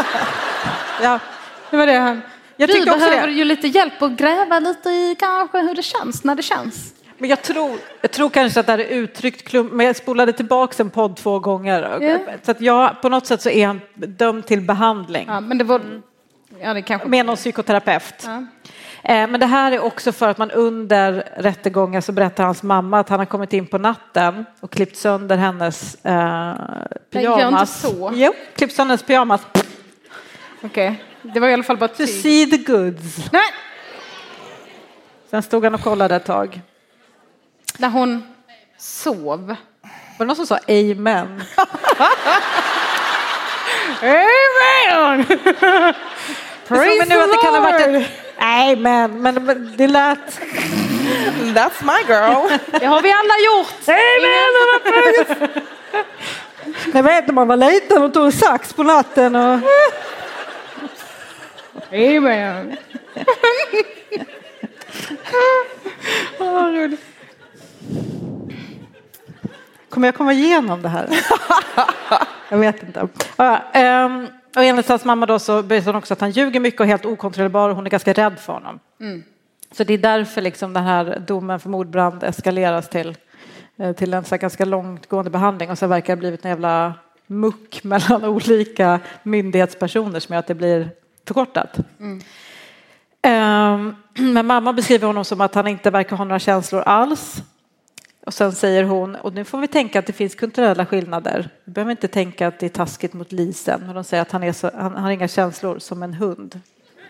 Det var det han... Du behöver ju lite hjälp att gräva lite i kanske hur det känns när det känns. Men jag tror kanske att det här är uttryckt men jag spolade tillbaka en podd 2 gånger. Yeah. Så att på något sätt så är han dömd till behandling. Ja, men det var... det kanske... Med någon psykoterapeut. Ja. Men det här är också för att man under rättegången så berättar hans mamma att han har kommit in på natten och klippt sönder hennes pyjamas. Jag gör inte så. Jo, klippt sönder hennes pyjamas. Okej. Det var i alla fall bara to see the goods. Nej. Sen stod han och kollade ett tag. När hon sov. Var det någon som sa amen? Amen! Praise nu att det kan ha varit ett amen, men det lät... That's my girl. Det har vi alla gjort. Amen! Jag vet när man var liten och tog sax på natten och... Amen. Kommer jag komma igenom det här? Jag vet inte. Och enligt hans mamma då så berättar hon också att han ljuger mycket och är helt okontrollerbar och hon är ganska rädd för honom. Så det är därför liksom den här domen för mordbrand eskaleras till en så ganska långtgående behandling, och så verkar det ha blivit en jävla muck mellan olika myndighetspersoner som gör att det blir förkortat. Men mamma beskriver honom som att han inte verkar ha några känslor alls. Och sen säger hon, och nu får vi tänka att det finns kulturella skillnader. Vi behöver inte tänka att det är taskigt mot Lisen. Men de säger att han har inga känslor som en hund.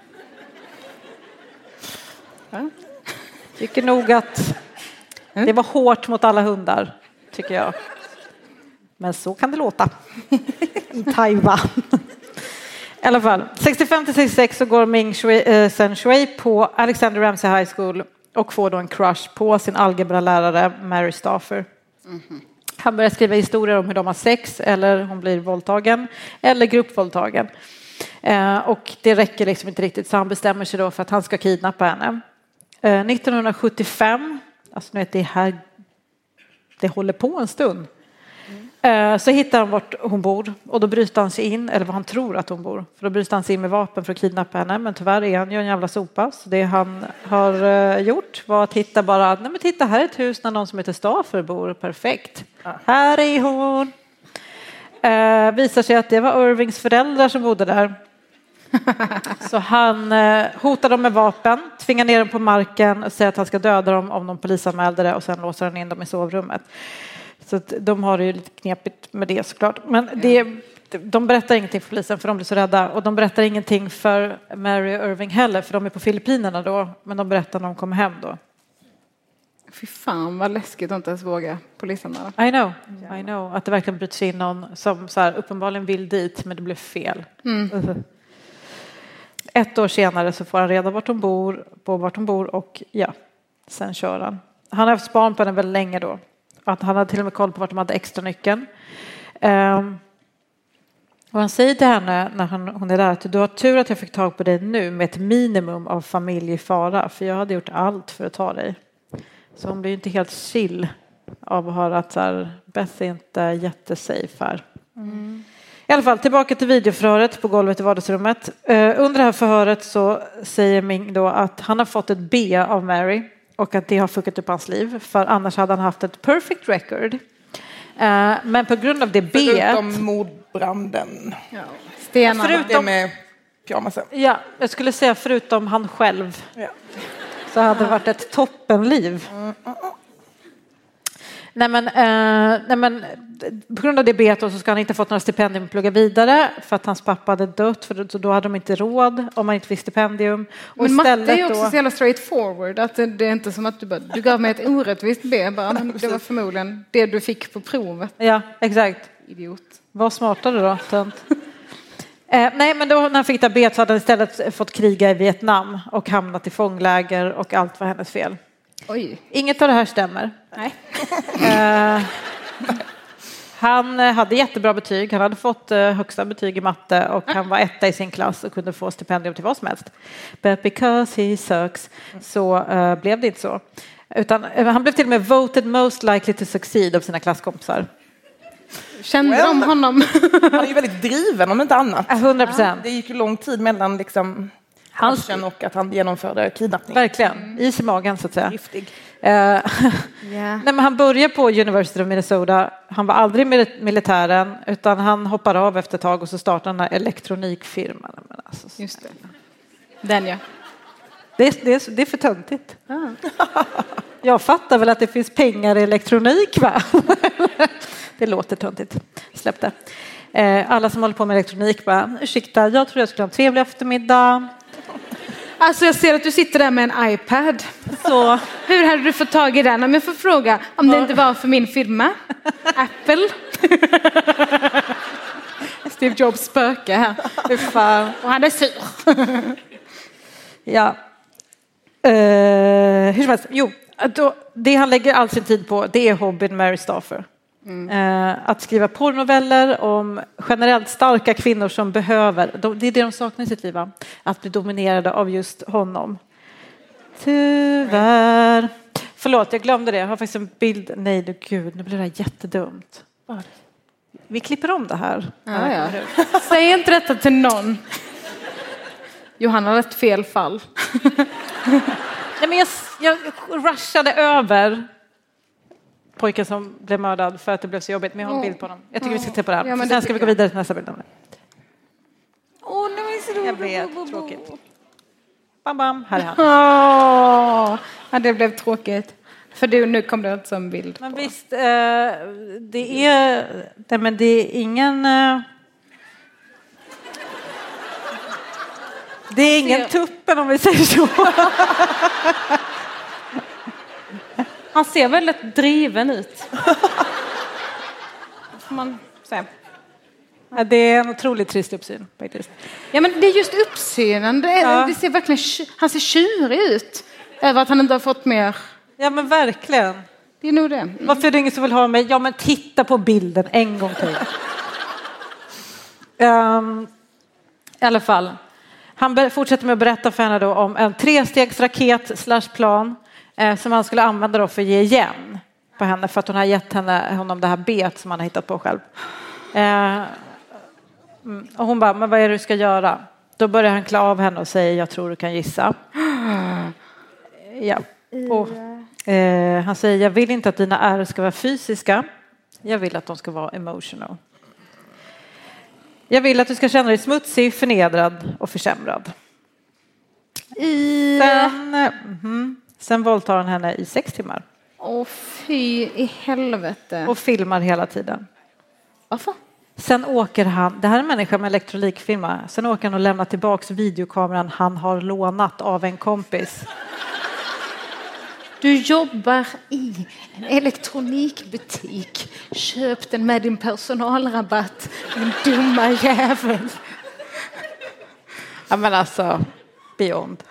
Tycker nog att det var hårt mot alla hundar, tycker jag. Men så kan det låta i Taiwan. I alla fall, 65-66 så går Ming Sen Shui på Alexander Ramsey High School och får då en crush på sin algebralärare Mary Stauffer. Han börjar skriva historier om hur de har sex, eller hon blir våldtagen, eller gruppvåldtagen. Och det räcker liksom inte riktigt, så han bestämmer sig då för att han ska kidnappa henne. 1975, alltså nu vet det här, det håller på en stund. Så hittar han vart hon bor, och då bryter han sig in, eller vad han tror att hon bor. För då bryter han sig in med vapen för att kidnappa henne, men tyvärr är han ju en jävla sopa. Så det han har gjort var att hitta bara, nej men titta, här är ett hus där någon som heter Stauffer bor, perfekt. Här är hon. Visar sig att det var Irvings föräldrar som bodde där. Så han hotar dem med vapen, tvingar ner dem på marken och säger att han ska döda dem om de polisanmälde det, och sen låser han in dem i sovrummet. Så att de har det ju lite knepigt med det såklart. Men de berättar ingenting för polisen för de blir så rädda. Och de berättar ingenting för Mary och Irving heller, för de är på Filippinerna då. Men de berättar när de kommer hem då. Fy fan vad läskigt att inte ens våga polisanmäla. I know. Att det verkligen bryts in någon som så här, uppenbarligen vill dit, men det blev fel. 1 år senare så får han reda vart hon bor och ja, sen kör han. Han har haft span på henne väldigt länge då. Att han hade till och med koll på vart de hade extra nyckeln. Och han säger till henne när hon är där att du har tur att jag fick tag på dig nu med ett minimum av familj i fara, för jag hade gjort allt för att ta dig. Så hon blir inte helt chill av att höra att så här, Beth är inte jättesafe här. I alla fall tillbaka till videoförhöret på golvet i vardagsrummet. Under det här förhöret så säger Ming då att han har fått ett B av Mary. Och att det har fuckat upp hans liv. För annars hade han haft ett perfect record. Men på grund av det B. Förutom mordbranden. Ja. Stenar. Förutom det med pyjamasen. Ja, jag skulle säga förutom han själv. Ja. Så hade det varit ett toppenliv. Nej men på grund av det B så ska han inte fått några stipendium att plugga vidare. För att hans pappa hade dött. För då hade de inte råd om man inte fick stipendium. Och men matte är ju också så jävla straight forward. Att det är inte som att du gav mig ett orättvist B. Bara, men det var förmodligen det du fick på provet. Ja, exakt. Idiot. Vad smartare då, tönt. Nej, men då när han fick det B så hade han istället fått kriga i Vietnam. Och hamnat i fångläger och allt var hennes fel. Oj. Inget av det här stämmer. Nej. Han hade jättebra betyg. Han hade fått högsta betyg i matte och han var 1 i sin klass och kunde få stipendium till vad som helst. But because he sucks så blev det inte så. Utan han blev till och med voted most likely to succeed av sina klasskompisar. Kände de honom? Han är ju väldigt driven om inte annat. 100%. Det gick ju lång tid mellan liksom halsen och att han genomförde kidnappning. Verkligen. Is i magen så att säga. Giftig. Nej, men han började på University of Minnesota. Han var aldrig i militären utan han hoppade av efter ett tag och så startade den här elektronikfirman. Men alltså, just det. Den ja. Det är för töntigt. Jag fattar väl att det finns pengar i elektronik, va? Det låter töntigt. Släpp det. Alla som håller på med elektronik bara, ursäkta, jag tror jag skulle ha en trevlig eftermiddag. Alltså jag ser att du sitter där med en iPad. Så hur hade du fått tag i den? Om jag får fråga om det inte var för min firma. Apple. Steve Jobs spöke här. Och han är sur. Ja. Hur som helst. Jo, det han lägger all sin tid på det är hobbyn Mary Stauffer. Att skriva porrnoveller om generellt starka kvinnor som behöver, det är det de saknar i sitt liv, va? Att bli dominerade av just honom. Tyvärr. Förlåt, jag glömde det. Jag har faktiskt en bild. Nej, gud, nu blir det här jättedumt. Vi klipper om det här. Ja. Säg inte detta till någon. Johanna har ett fel fall. Nej, men jag rushade över pojken som blev mördad för att det blev så jobbigt. Men jag har en bild på honom. Jag tycker vi ska se på det här. Ja, sen ska vi gå vidare till nästa bild. Jag vet, tråkigt. Bam, bam, här är han. Ja, det blev tråkigt. För nu kom det alltså en bild. Men visst, det är ingen... Det är ingen tuppen om vi säger så. Han ser väldigt driven ut. Får man säga. Ja, det är en otroligt trist uppsyn faktiskt. Ja, men det är just uppsynen. Det ser verkligen, han ser tjurig ut över att han inte har fått mer. Ja, men verkligen. Det är nog det. Varför är det ingen som vill ha mig? Ja, men titta på bilden en gång till. I alla fall. Han fortsätter med att berätta för henne då om en 3-stegsraket/plan som han skulle använda då för att ge igen på henne för att hon har gett honom det här bet som han har hittat på själv. Och hon bara, men vad är det du ska göra? Då börjar han klä av henne och säger, jag tror du kan gissa. Ja. Och, han säger, jag vill inte att dina ärr ska vara fysiska. Jag vill att de ska vara emotional. Jag vill att du ska känna dig smutsig, förnedrad och försämrad. Sen våldtar han henne i 6 timmar. Åh, fy i helvete. Och filmar hela tiden. Varför? Sen åker han, det här är en människa med elektronikfilma. Sen åker han och lämnar tillbaks videokameran han har lånat av en kompis. Du jobbar i en elektronikbutik. Köp den med din personalrabatt. Din dumma jävel. Ja, men alltså, beyond.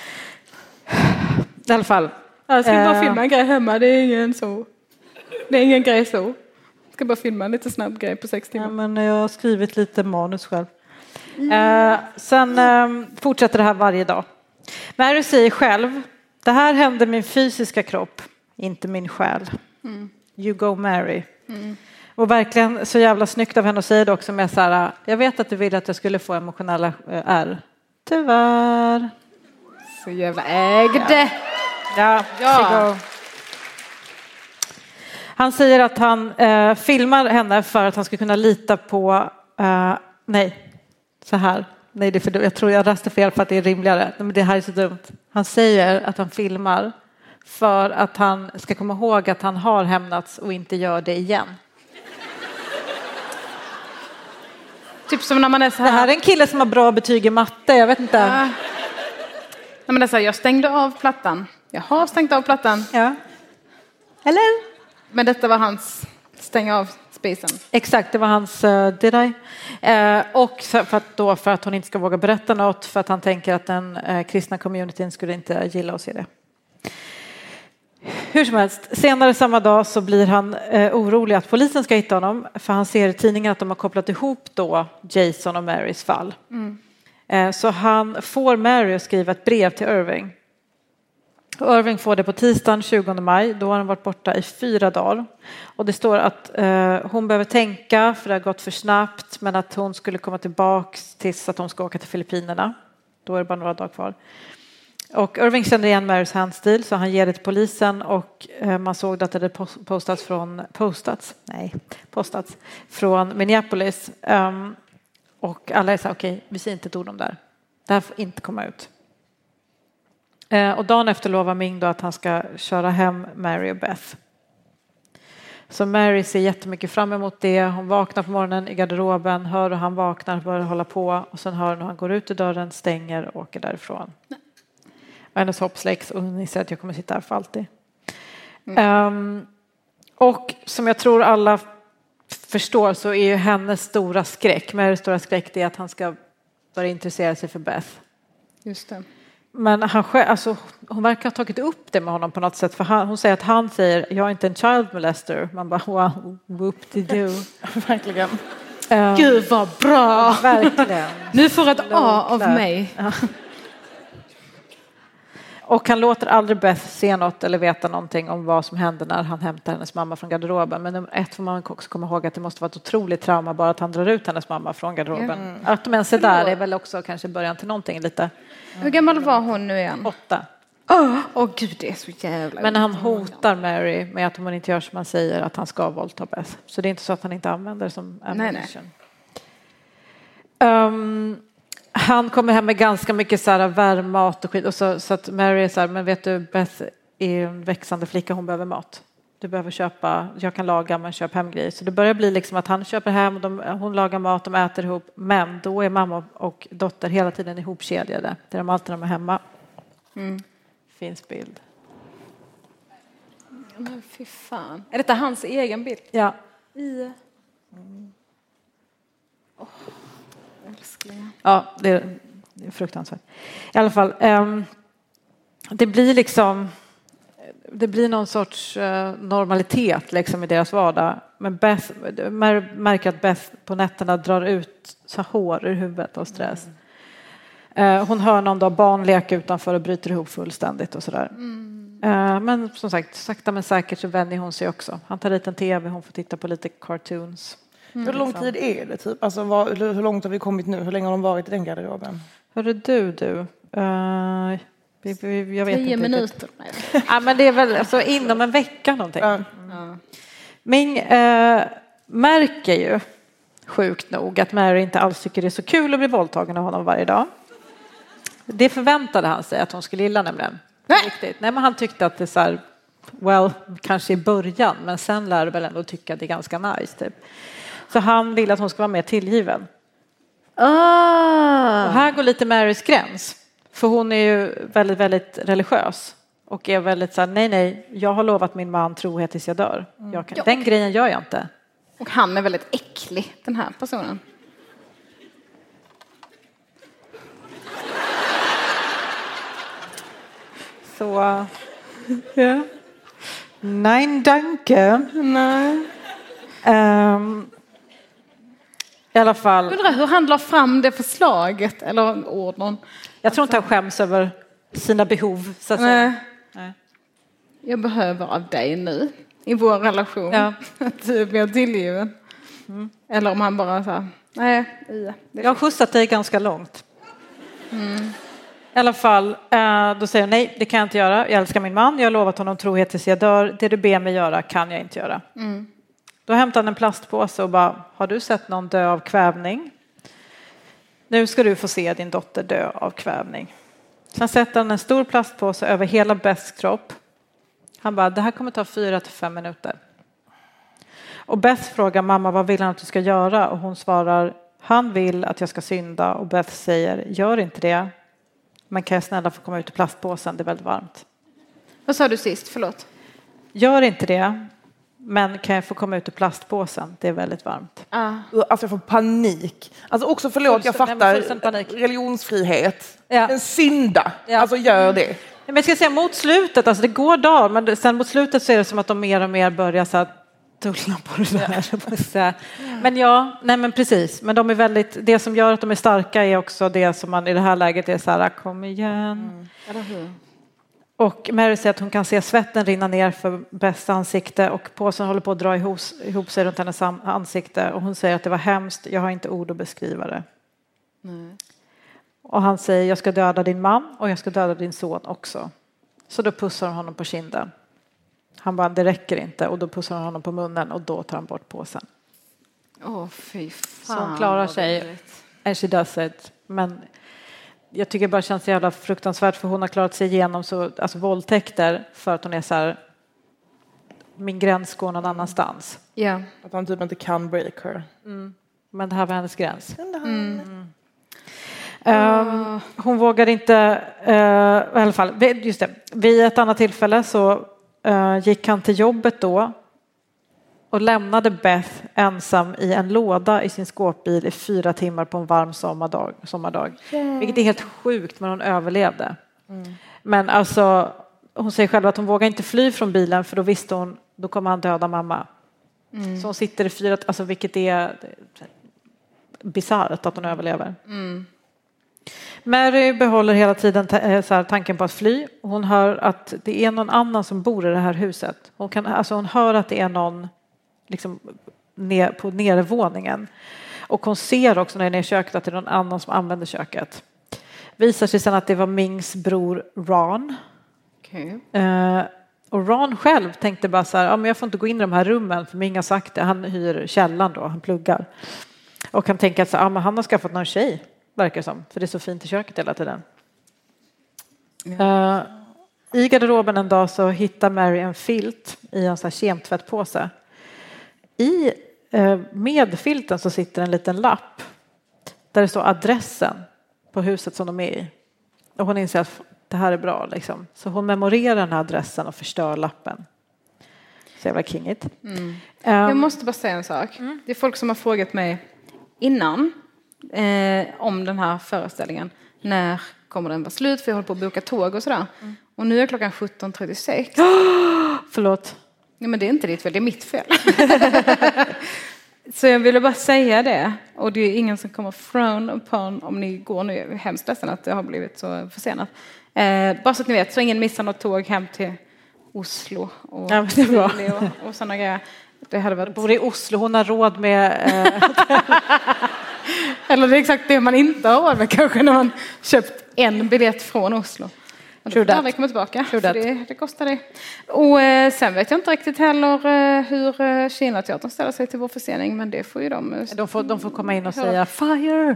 I alla fall. Jag ska bara filma en grej hemma. Det är ingen grej så. Jag ska bara filma en lite snabb grej på 6 timmar. Ja, men jag har skrivit lite manus själv. Sen fortsätter det här varje dag. Mary säger själv, det här hände min fysiska kropp, inte min själ. You go Mary. Och verkligen så jävla snyggt av henne att säga det också med så här, jag vet att du vill att jag skulle få emotionella ärr. Tyvärr. Så jävla ägde. Ja. Han säger att han filmar henne för att han ska kunna lita på Nej, det är för jag tror jag röstar fel för att det är rimligare. Men det här är så dumt. Han säger att han filmar för att han ska komma ihåg att han har hämnats och inte gör det igen. Typ som när man är så här. Det här är en kille som har bra betyg i matte, jag vet inte. Ja. Men det är så här, jag stängde av plattan. Jag har stängt av plattan. Ja. Eller? Men detta var hans stänga av spisen. Exakt, det var hans did I. Och för att hon inte ska våga berätta något för att han tänker att den kristna communityn skulle inte gilla att se det. Hur som helst, senare samma dag så blir han orolig att polisen ska hitta honom för han ser i tidningen att de har kopplat ihop då Jason och Marys fall. Så han får Mary att skriva ett brev till Irving. Och Irving får det på tisdagen 20 maj. Då har han varit borta i 4 dagar. Och det står att hon behöver tänka för det har gått för snabbt. Men att hon skulle komma tillbaka tills att hon ska åka till Filippinerna. Då är det bara några dagar kvar. Och Irving känner igen Marys handstil så han ger det till polisen. Och man såg att det hade postats från Minneapolis. Och alla är så okej, vi säger inte ett ord om det här. Det här får inte komma ut. Och dagen efter lovar Ming då att han ska köra hem Mary och Beth. Så Mary ser jättemycket fram emot det. Hon vaknar på morgonen i garderoben, hör hur han vaknar, börjar hålla på. Och sen hör hon hur han går ut ur dörren, stänger och åker därifrån. Och hennes hopp släcks och hon inser att jag kommer sitta här för alltid. Och som jag tror alla förstår så är ju hennes stora skräck, Marys stora skräck, det är att han ska börja intressera sig för Beth. Just det. Men hon verkar ha tagit upp det med honom på något sätt. För hon säger att han säger, jag är inte en child molester. Man bara, wow, whoop-de-doo. Verkligen. Gud vad bra. Verkligen. Nu får ett A av mig. Ja. Och han låter aldrig Beth se något eller veta någonting om vad som hände när han hämtar hennes mamma från garderoben. Men nummer 1 får man också komma ihåg att det måste vara ett otroligt trauma bara att han drar ut hennes mamma från garderoben. Att de ens är där är väl också kanske början till någonting lite. Hur gammal var hon nu igen? 8. Gud, det är så jävla... Men han hotar Mary med att om hon inte gör som han säger att han ska våldta Beth. Så det är inte så att han inte använder det som ammunition. Han kommer hem med ganska mycket så här värmmat och skit. Och så att Mary är så här, men vet du, Beth är en växande flicka, hon behöver mat. Du behöver köpa, jag kan laga men köp hem grejer. Så det börjar bli liksom att han köper hem, hon lagar mat, de äter ihop. Men då är mamma och dotter hela tiden ihopkedjade. Det är de alltid när de är hemma. Finns bild. Men fy fan. Är detta hans egen bild? Ja. Ja, det är fruktansvärt. I alla fall, det blir liksom... Det blir någon sorts normalitet liksom i deras vardag. Men Beth märker att Beth på nätterna drar ut så hår ur huvudet av stress. Hon hör någon dag barn leka utanför och bryter ihop fullständigt och sådär. Men som sagt, sakta men säkert så vänjer hon sig också. Han tar dit en tv, hon får titta på lite cartoons. Hur lång tid är det typ? Alltså, hur långt har vi kommit nu? Hur länge har de varit i den garderoben? Hörru du. Jag vet 10 minuter. Ja, men det är väl alltså, inom en vecka någonting. Ming märker ju sjukt nog att Mary inte alls tycker det är så kul att bli våldtagen av honom varje dag. Det förväntade han sig att hon skulle gilla nämligen. Nej, men han tyckte att det är så här, kanske i början, men sen lär du väl ändå tycka att det är ganska nice typ. Så han vill att hon ska vara mer tillgiven. Och här går lite Marys gräns. För hon är ju väldigt, väldigt religiös. Och är väldigt så här, nej, jag har lovat min man trohet tills jag dör. Den grejen gör jag inte. Och han är väldigt äcklig, den här personen. Så, ja. Nein, danke. Nej. I alla fall. Jag undrar hur han la fram det förslaget eller ordern. Jag tror inte han skäms över sina behov så att säga. Nej. Jag behöver av dig nu i vår relation. Ja. Att du blir tillgiven. Eller om han bara så nej. Jag har skjutsat dig ganska långt. I alla fall, då säger jag nej, det kan jag inte göra. Jag älskar min man, jag har lovat honom trohet tills jag dör. Det du ber mig göra kan jag inte göra. Då hämtar han en plastpåse och bara, har du sett någon dö av kvävning? Nu ska du få se din dotter dö av kvävning. Sen sätter han en stor plastpåse över hela Beths kropp. Han bara, det här kommer ta 4 till 5 minuter. Och Beth frågar mamma, vad vill han att du ska göra? Och hon svarar, han vill att jag ska synda. Och Beth säger, gör inte det. Men kan jag snälla få komma ut ur plastpåsen, det är väldigt varmt. Vad sa du sist, förlåt? Gör inte det. Men kan jag få komma ut ur plastpåsen? Det är väldigt varmt. Alltså jag får panik. Alltså också förlåt, jag fattar religionsfrihet. En synda. Alltså gör det. Men jag ska säga mot slutet, alltså det går dagar. Men sen mot slutet så är det som att de mer och mer börjar så att tulla på det där. Men men precis. Men de är väldigt, det som gör att de är starka är också det som man i det här läget är så här, kom igen. Och Mary säger att hon kan se svetten rinna ner för Beths ansikte och påsen håller på att dra ihop sig runt hennes ansikte. Och hon säger att det var hemskt, jag har inte ord att beskriva det. Och han säger, jag ska döda din man och jag ska döda din son också. Så då pussar hon honom på kinden. Han bara, det räcker inte. Och då pussar hon honom på munnen och då tar han bort påsen. Fy fan. Så hon klarar sig. And she does it. Men jag tycker det bara känns jävla fruktansvärt för hon har klarat sig igenom alltså våldtäkter för att hon är så här, min gräns går någon annanstans. Ja. Att han typ inte kan break her. Men det här var hennes gräns. Hon vågade inte, i alla fall, just det, vid ett annat tillfälle så gick han till jobbet då och lämnade Beth ensam i en låda i sin skåpbil i 4 timmar på en varm sommardag. Vilket är helt sjukt, men hon överlevde. Men alltså, hon säger själv att hon vågar inte fly från bilen för då visste hon, då kommer han döda mamma. Så hon sitter i 4, alltså vilket är bisarrt att hon överlever. Mary behåller hela tiden så här, tanken på att fly. Hon hör att det är någon annan som bor i det här huset. Hon hör att det är någon liksom, på nedervåningen. Och hon ser också när det är i köket att det är någon annan som använder köket. Visar sig sen att det var Mings bror Ron. Okay. Och Ron själv tänkte bara så här, men jag får inte gå in i de här rummen för Ming har sagt det. Han hyr källan då, han pluggar. Och han tänker att så, men han har skaffat någon tjej, verkar som. För det är så fint i köket hela tiden. I garderoben en dag så hittar Mary en filt i en sån här kemtvättpåse. Med filten så sitter en liten lapp där det står adressen på huset som de är i. Och hon inser att det här är bra. Liksom. Så hon memorerar den här adressen och förstör lappen. Så jävla kingigt. Jag måste bara säga en sak. Det är folk som har frågat mig innan om den här föreställningen. När kommer den vara slut? För jag håller på att boka tåg och sådär. Och nu är klockan 17:36. Förlåt. Ja, men det är inte ditt fel, det är mitt fel. Så jag ville bara säga det. Och det är ingen som kommer frown upon om ni går nu. Jag är hemskt ledsen att det har blivit så försenat. Bara så att ni vet, så ingen missar något tåg hem till Oslo och och sådana grejer. Det hade varit... Bor i Oslo, hon har råd med... Eller det är exakt det man inte har råd med kanske när man köpt en biljett från Oslo. True that. Aldrig kommer tillbaka. Det kostar det. Och sen vet jag inte riktigt heller hur Kinateatern ställer sig till vår försening. Men det får ju de... De får komma in och säga fire.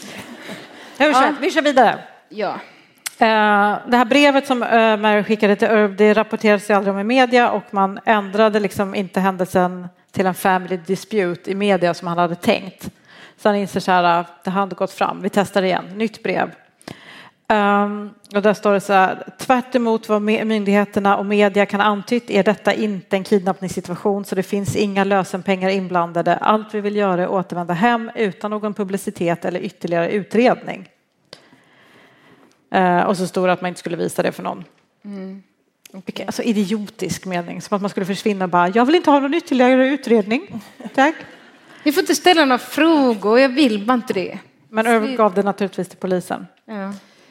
Vi kör vidare. Ja. Det här brevet som Mary skickade till Irv, det rapporterades aldrig om i media. Och man ändrade liksom inte händelsen till en family dispute i media som han hade tänkt. Så han inser så här, det har inte gått fram. Vi testar igen. Nytt brev. Och där står det så här: tvärt emot vad myndigheterna och media kan antytt är detta inte en kidnappningssituation, så det finns inga lösenpengar inblandade. Allt vi vill göra är att återvända hem utan någon publicitet eller ytterligare utredning. Och så står det att man inte skulle visa det för någon. Okay. Alltså idiotisk mening, som att man skulle försvinna bara, jag vill inte ha någon ytterligare utredning. Tack. Ni får inte ställa några frågor, jag vill bara inte det. Men övergav det naturligtvis till polisen. Ja.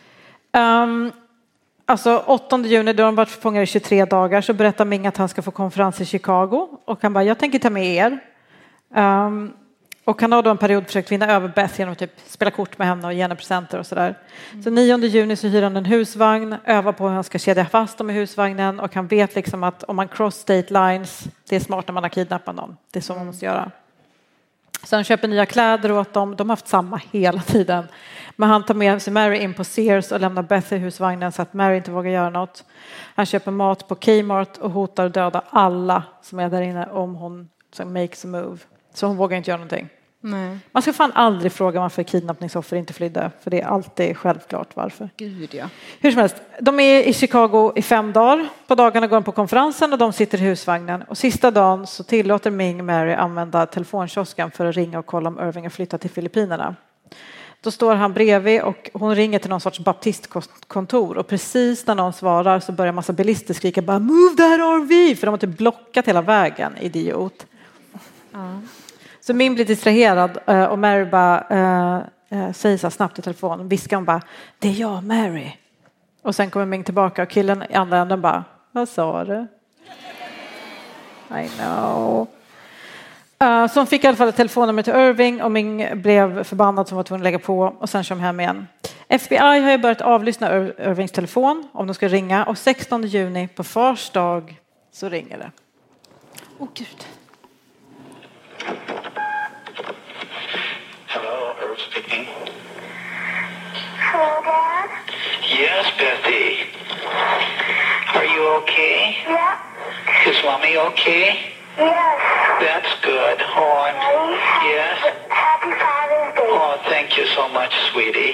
Alltså 8 juni, då de varit fångade i 23 dagar, så berättar Ming att han ska få konferens i Chicago. Och han bara, jag tänker ta med er. Och han har då en period försökt vinna över Beth genom att typ spela kort med henne och ge henne presenter och sådär. Så 9 juni så hyr han en husvagn, övar på hur han ska kedja fast dem i husvagnen. Och han vet liksom att om man cross state lines, det är smart när man har kidnappat någon. Det är så man måste göra. Så han köper nya kläder åt dem. De har haft samma hela tiden. Men han tar med sig Mary in på Sears och lämnar Beth i husvagnen så att Mary inte vågar göra något. Han köper mat på Kmart och hotar döda alla som är där inne om hon makes a move. Så hon vågar inte göra någonting. Nej. Man ska fan aldrig fråga varför kidnappningsoffer inte flydde. För det är alltid självklart varför. Gud, ja. Hur som helst, de är i Chicago i 5 dagar. På dagarna går de på konferensen och de sitter i husvagnen. Och sista dagen så tillåter Ming Mary använda telefonkiosken för att ringa och kolla om Irving har flyttat till Filippinerna. Då står han bredvid och hon ringer till någon sorts baptistkontor. Och precis när någon svarar så börjar en massa bilister skrika bara move that RV! För de har typ blockat hela vägen, idiot. Så Ming blir distraherad och Mary bara säger så snabbt i telefon. Viskar hon bara, det är jag, Mary. Och sen kommer Ming tillbaka och killen i andra änden bara, vad sa du? I know. Så hon fick i alla fall ett telefonnummer till Irving och Ming blev förbannad som var tvungen att lägga på och sen kör de hem igen. FBI har ju börjat avlyssna Irvings telefon om de ska ringa och 16 juni på fars dag så ringer det. Åh gud. Hello, Irv speaking. Hello, Dad? Yes, Bethy. Are you okay? Yeah. Is Mommy okay? Yes. That's good. Oh, Daddy? Yes? Happy Father's Day. Oh, thank you so much, sweetie.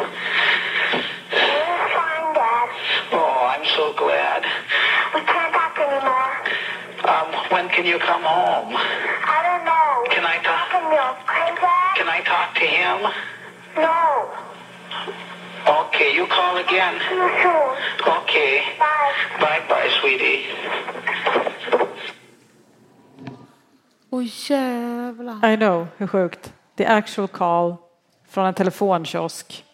We're fine, Dad. Oh, I'm so glad. We can't talk anymore. When can you come home? I don't know. Can I talk? Okay, Dad? Can I talk to him? No. Okay, you call again. See you soon. Okay. Bye. Bye-bye, sweetie. Oj, jävlar. I know, hur sjukt. The actual call från en telefonkiosk.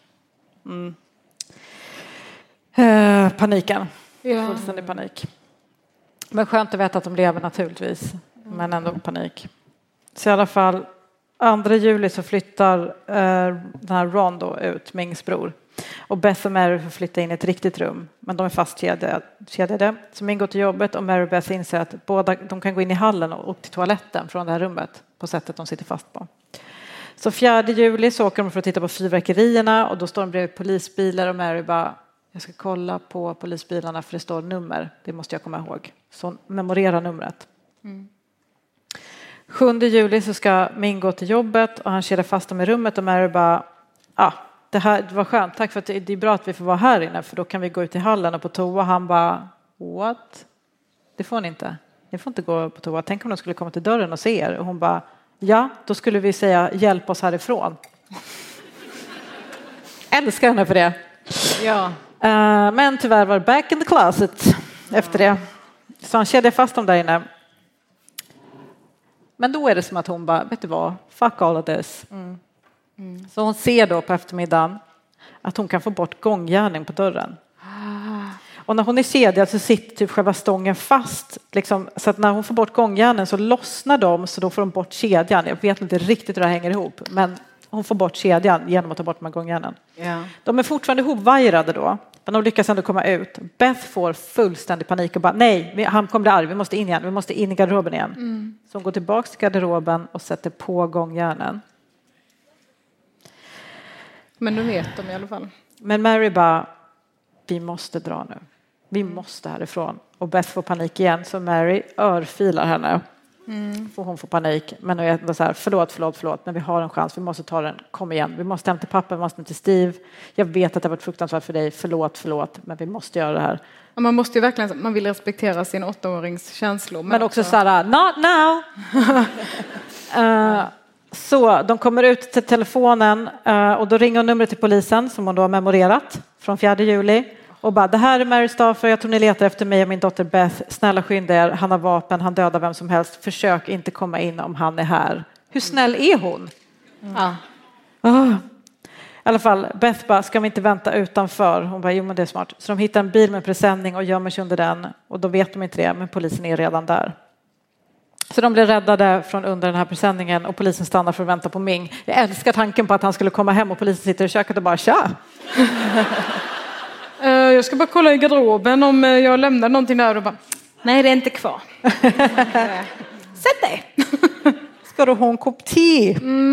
Paniken. Ja. Fullständig panik. Men skönt att veta att de lever naturligtvis. Men ändå panik. Så i alla fall 2 juli så flyttar den här Ron då ut, Mings bror. Och Beth och Mary får flytta in i ett riktigt rum. Men de är fastkedjade. Så Ming går till jobbet och Mary och Beth inser att de kan gå in i hallen och till toaletten från det här rummet på sättet de sitter fast på. Så 4 juli så åker de för att titta på fyrverkerierna och då står de bredvid polisbilar och Mary bara, jag ska kolla på polisbilarna för det står nummer. Det måste jag komma ihåg. Så memorera numret. 7 juli så ska Ming gå till jobbet och han kedjar fast dem i rummet och Mary bara, det var skönt, tack för att det är bra att vi får vara här inne för då kan vi gå ut i hallen och på toa. Han bara, what? Det får ni inte. Ni får inte gå på toa. Tänk om de skulle komma till dörren och se er. Och hon bara, ja, då skulle vi säga hjälp oss härifrån. Älskar henne för det. Ja. Men tyvärr var det back in the closet efter det. Så han kedjade fast dem där inne. Men då är det som att hon bara, vet du vad, fuck all of this. Så hon ser då på eftermiddagen att hon kan få bort gångjärning på dörren. Och när hon är kedjad så sitter typ själva stången fast. Liksom, så att när hon får bort gångjärnen så lossnar de så då får de bort kedjan. Jag vet inte riktigt hur det hänger ihop. Men hon får bort kedjan genom att ta bort de här gångjärnen. Ja. De är fortfarande ihopvajrade då. Men de lyckas ändå komma ut. Beth får fullständig panik och bara nej, han kommer bli arg. Vi måste in igen. Vi måste in i garderoben igen. Så hon går tillbaka till garderoben och sätter på gångjärnen. Men nu vet de i alla fall. Men Mary bara, vi måste dra nu. Vi måste härifrån. Och Beth får panik igen. Så Mary örfilar henne. För hon får panik. Men nu är det så här, förlåt. Men vi har en chans. Vi måste ta den. Kom igen. Vi måste hem till pappa. Vi måste hem till Steve. Jag vet att det har varit fruktansvärt för dig. Förlåt. Men vi måste göra det här. Ja, man måste ju verkligen, man vill respektera sin 8-årings känslor. Men också så här, not now. Så de kommer ut till telefonen och då ringer numret till polisen som hon då har memorerat från 4 juli. Och bara, det här är Mary Stauffer, jag tror ni letar efter mig och min dotter Beth. Snälla skynda er, han har vapen, han dödar vem som helst. Försök inte komma in om han är här. Hur snäll är hon? I alla fall, Beth bara, ska vi inte vänta utanför? Hon bara, jo men det är smart. Så de hittar en bil med presenning och gömmer sig under den. Och då vet de inte det, men polisen är redan där. Så de blir räddade från under den här presenningen och polisen stannar för att vänta på Ming. Jag älskar tanken på att han skulle komma hem och polisen sitter i köket och bara, tja! Jag ska bara kolla i garderoben om jag lämnar någonting där och bara, nej det är inte kvar. Sätt dig! Ska du ha en kopp te?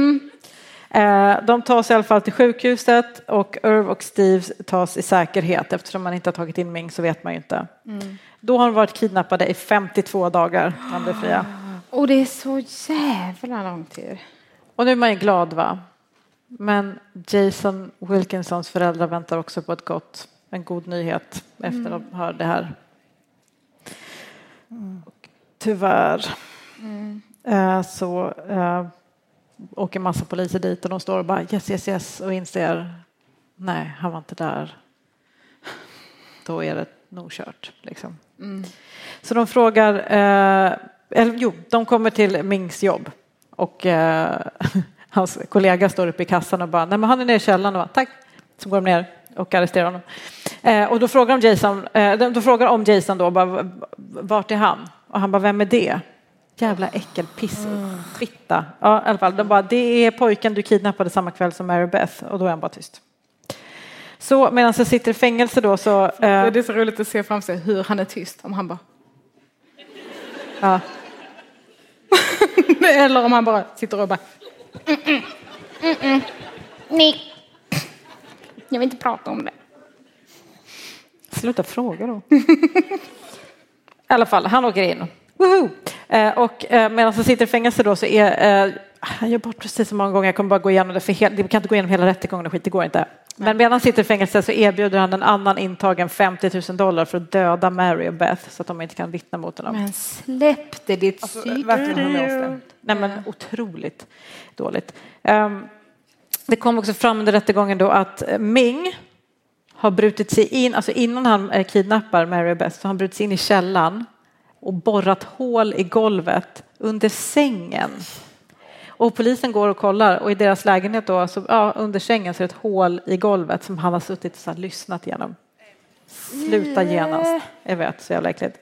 De tas i alla fall till sjukhuset och Irv och Steve tas i säkerhet. Eftersom man inte har tagit in Ming så vet man ju inte. Då har de varit kidnappade i 52 dagar. Man blir fria. Och det är så jävla lång tid. Och nu är man ju glad va? Men Jason Wilkinsons föräldrar väntar också på en god nyhet efter att de hör det här. Och tyvärr så åker massa poliser dit och de står och bara yes och inser nej, han var inte där. Då är det nog kört liksom. Så de frågar de kommer till Mings jobb och hans kollega står uppe i kassan och bara nej men han är nere i källaren och bara, tack. Så går de ner och arresterar honom. Och då frågar de frågar om Jason då bara, vart är han? Och han bara, vem är det? Jävla äckelpiss. Fitta. Ja, i alla fall. De bara, det är pojken du kidnappade samma kväll som Mary Beth. Och då är han bara tyst. Så medan han sitter i fängelse då så... Det är så roligt att se fram sig hur han är tyst. Om han bara... Ja. Eller om han bara sitter och bara... Nej. Jag vill inte prata om det. Sluta fråga då. I alla fall, han åker in. Woohoo! Och medan han sitter i fängelse då så är... han gör bort precis så många gånger. Jag kommer bara gå igenom det. Vi kan inte gå igenom hela rättegången och skit, det går inte. Men medan han sitter i fängelse så erbjuder han en annan intagen $50,000 för att döda Mary och Beth så att de inte kan vittna mot honom. Men släpp det ditt Nej men otroligt dåligt. Det kom också fram under rättegången då att Ming har brutit sig in, alltså innan han kidnappar Mary och Beth så har han brutit sig in i källan och borrat hål i golvet under sängen. Och polisen går och kollar och i deras lägenhet då så under sängen så är det ett hål i golvet som han har suttit och så här, lyssnat igenom. Sluta genast. Jag vet, så jävla äckligt.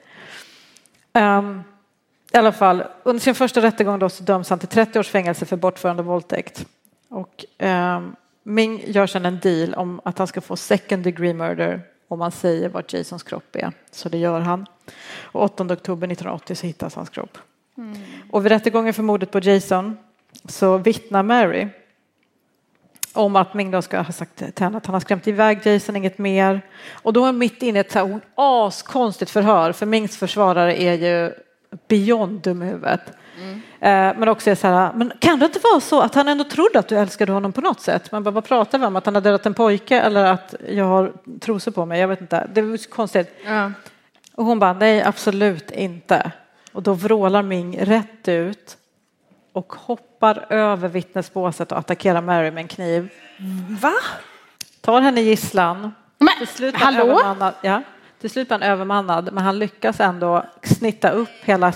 I alla fall, under sin första rättegång då så döms han till 30 års fängelse för bortförande och våldtäkt. Och Ming gör sedan en deal om att han ska få second degree murder om man säger vart Jasons kropp är. Så det gör han. Och 8 oktober 1980 så hittas hans kropp. Och vid rättegången för mordet på Jason så vittnar Mary om att Ming då ska ha sagt till henne att han har skrämt iväg Jason, inget mer. Och då är mitt inne ett så här askonstigt förhör, för Mings försvarare är ju beyond dum i huvudet. Men också är så här, men kan det inte vara så att han ändå trodde att du älskade honom på något sätt? Man bara, vad pratar vi om? Att han har dödat en pojke eller att jag har trosor på mig? Jag vet inte. Det var så konstigt. Ja. Och hon bara, nej absolut inte. Och då vrålar Ming rätt ut och hoppar över vittnesbåset och attackerar Mary med en kniv. Va? Tar henne gisslan. Men, till slut hallå? Till slut är han övermannad, men han lyckas ändå snitta upp hela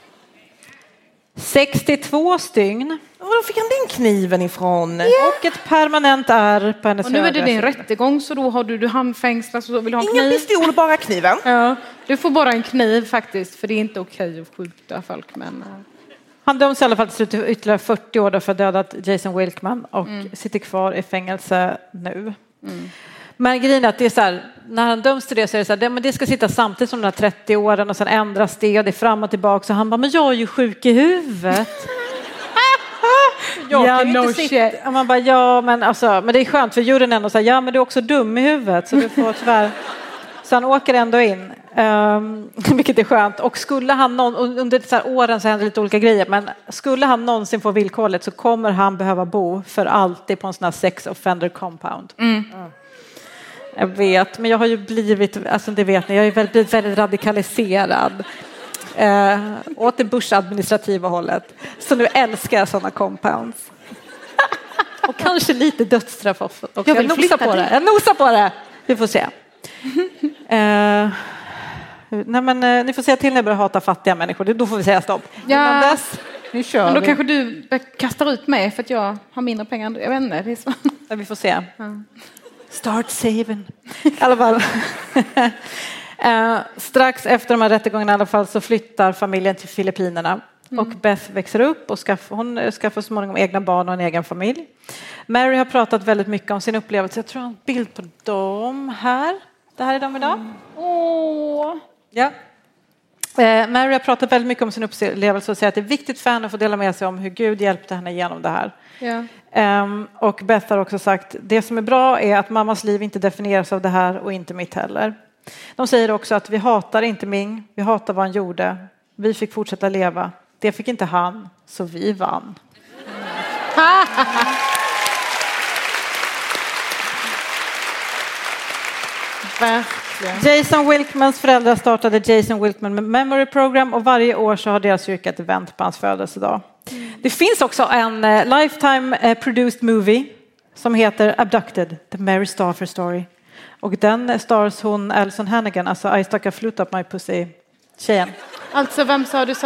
62 stygn. Var fick han den kniven ifrån? Och ett permanent ärr på hennes högra. Och nu är det din rättegång, så då har du handfängslas och så vill ha en kniv. Ingen pistol, bara kniven. Ja, du får bara en kniv faktiskt, för det är inte okej att skjuta folk. Men... Han döms i alla fall till slut ytterligare 40 år för att dödat Jason Wilkman och sitter kvar i fängelse nu. Men grejen är att det är så här, när han döms till det så är det så här, men det ska sitta samtidigt som de här 30 åren och sen ändras det och det är fram och tillbaka. Så han bara, men jag är ju sjuk i huvudet. Man bara, ja men alltså, men det är skönt för juryn ändå säger, ja men du är också dum i huvudet så du får tyvärr. Så han åker ändå in, vilket är skönt. Och skulle han under så här åren så händer lite olika grejer, men skulle han någonsin få villkorligt så kommer han behöva bo för alltid på en sån här sex offender compound. Jag vet, men jag har ju blivit, alltså det vet ni, jag är blivit väldigt radikaliserad åt det Bush-administrativa hållet. Så nu älskar jag sådana compounds. Och kanske lite dödsstraff också. Jag nosar på det. Vi får se. Nej, men ni får säga till när jag börjar hata fattiga människor. Då får vi säga stopp. Ja. Nu kör men då vi. kanske du kastar ut mig för att jag har mindre pengar. Jag vet inte. Det är så. Ja, vi får se. Start saving. I alla fall. Strax efter de här rättegångarna i alla fall så flyttar familjen till Filippinerna. Och Beth växer upp och hon skaffar så småningom egna barn och en egen familj. Mary har pratat väldigt mycket om sin upplevelse. Jag tror jag har en bild på dem här. Det här är de idag. Ja. Mary har pratat väldigt mycket om sin upplevelse och säger att det är viktigt för henne att få dela med sig om hur Gud hjälpte henne genom det här. Ja. Och Beth har också sagt, det som är bra är att mammas liv inte definieras av det här och inte mitt heller. De säger också att vi hatar inte Ming, vi hatar vad han gjorde. Vi fick fortsätta leva. Det fick inte han, så vi vann. Jason Wilkmans föräldrar startade Jason Wilkman Memory Program och varje år så har deras kyrka ett event på hans födelsedag. Det finns också en lifetime produced movie som heter Abducted, The Mary Stauffer Story. Och den stars hon Alison Hannigan, alltså I stuck a flute up my pussy tjejen. Alltså vem sa du?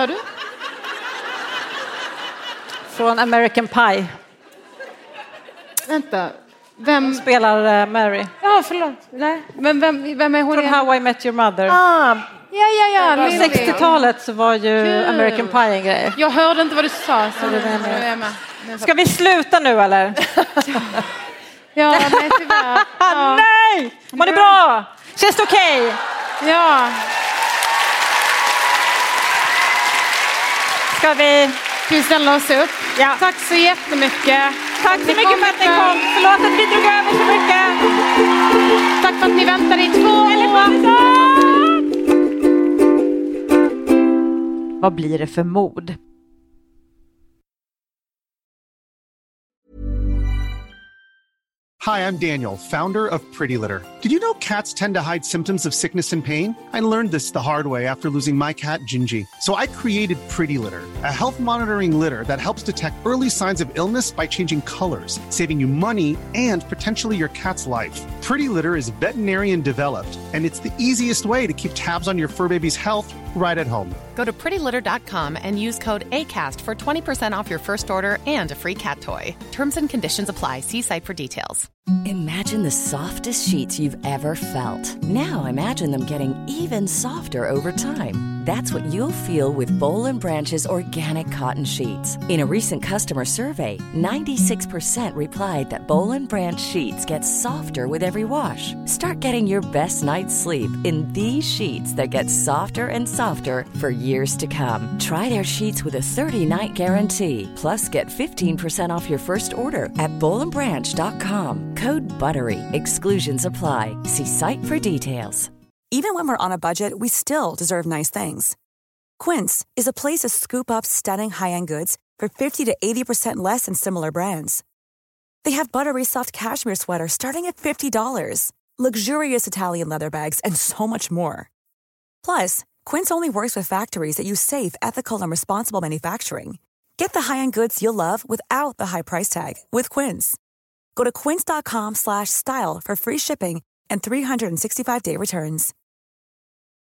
Från American Pie. Vänta. Vem spelar Mary? Ja, förlåt. Nej. Men vem är hon? Från How I Met Your Mother. Ja. På 60-talet så var ju American Pie en grej. Jag hörde inte vad du sa. Så Ska vi sluta nu eller? Ja, nej tyvärr. Ja. Nej! Var det bra? Känns det okej? Ja. Ska vi ställa oss upp? Ja. Tack så jättemycket. Tack så mycket för att ni kom. Förlåt att vi drog över så mycket. Tack för att ni väntade i 2 år. Vad blir det för mord? Hi, I'm Daniel, founder of Pretty Litter. Did you know cats tend to hide symptoms of sickness and pain? I learned this the hard way after losing my cat, Gingy. So I created Pretty Litter, a health monitoring litter that helps detect early signs of illness by changing colors, saving you money and potentially your cat's life. Pretty Litter is veterinarian developed, and it's the easiest way to keep tabs on your fur baby's health right at home. Go to prettylitter.com and use code ACAST for 20% off your first order and a free cat toy. Terms and conditions apply. See site for details. Imagine the softest sheets you've ever felt. Now imagine them getting even softer over time. That's what you'll feel with Boll & Branch's organic cotton sheets. In a recent customer survey, 96% replied that Boll & Branch sheets get softer with every wash. Start getting your best night's sleep in these sheets that get softer and softer for years to come. Try their sheets with a 30-night guarantee. Plus, get 15% off your first order at bollandbranch.com. Code BUTTERY. Exclusions apply. See site for details. Even when we're on a budget, we still deserve nice things. Quince is a place to scoop up stunning high-end goods for 50 to 80% less than similar brands. They have buttery soft cashmere sweaters starting at $50, luxurious Italian leather bags, and so much more. Plus, Quince only works with factories that use safe, ethical, and responsible manufacturing. Get the high-end goods you'll love without the high price tag with Quince. Go to quince.com/style for free shipping and 365-day returns.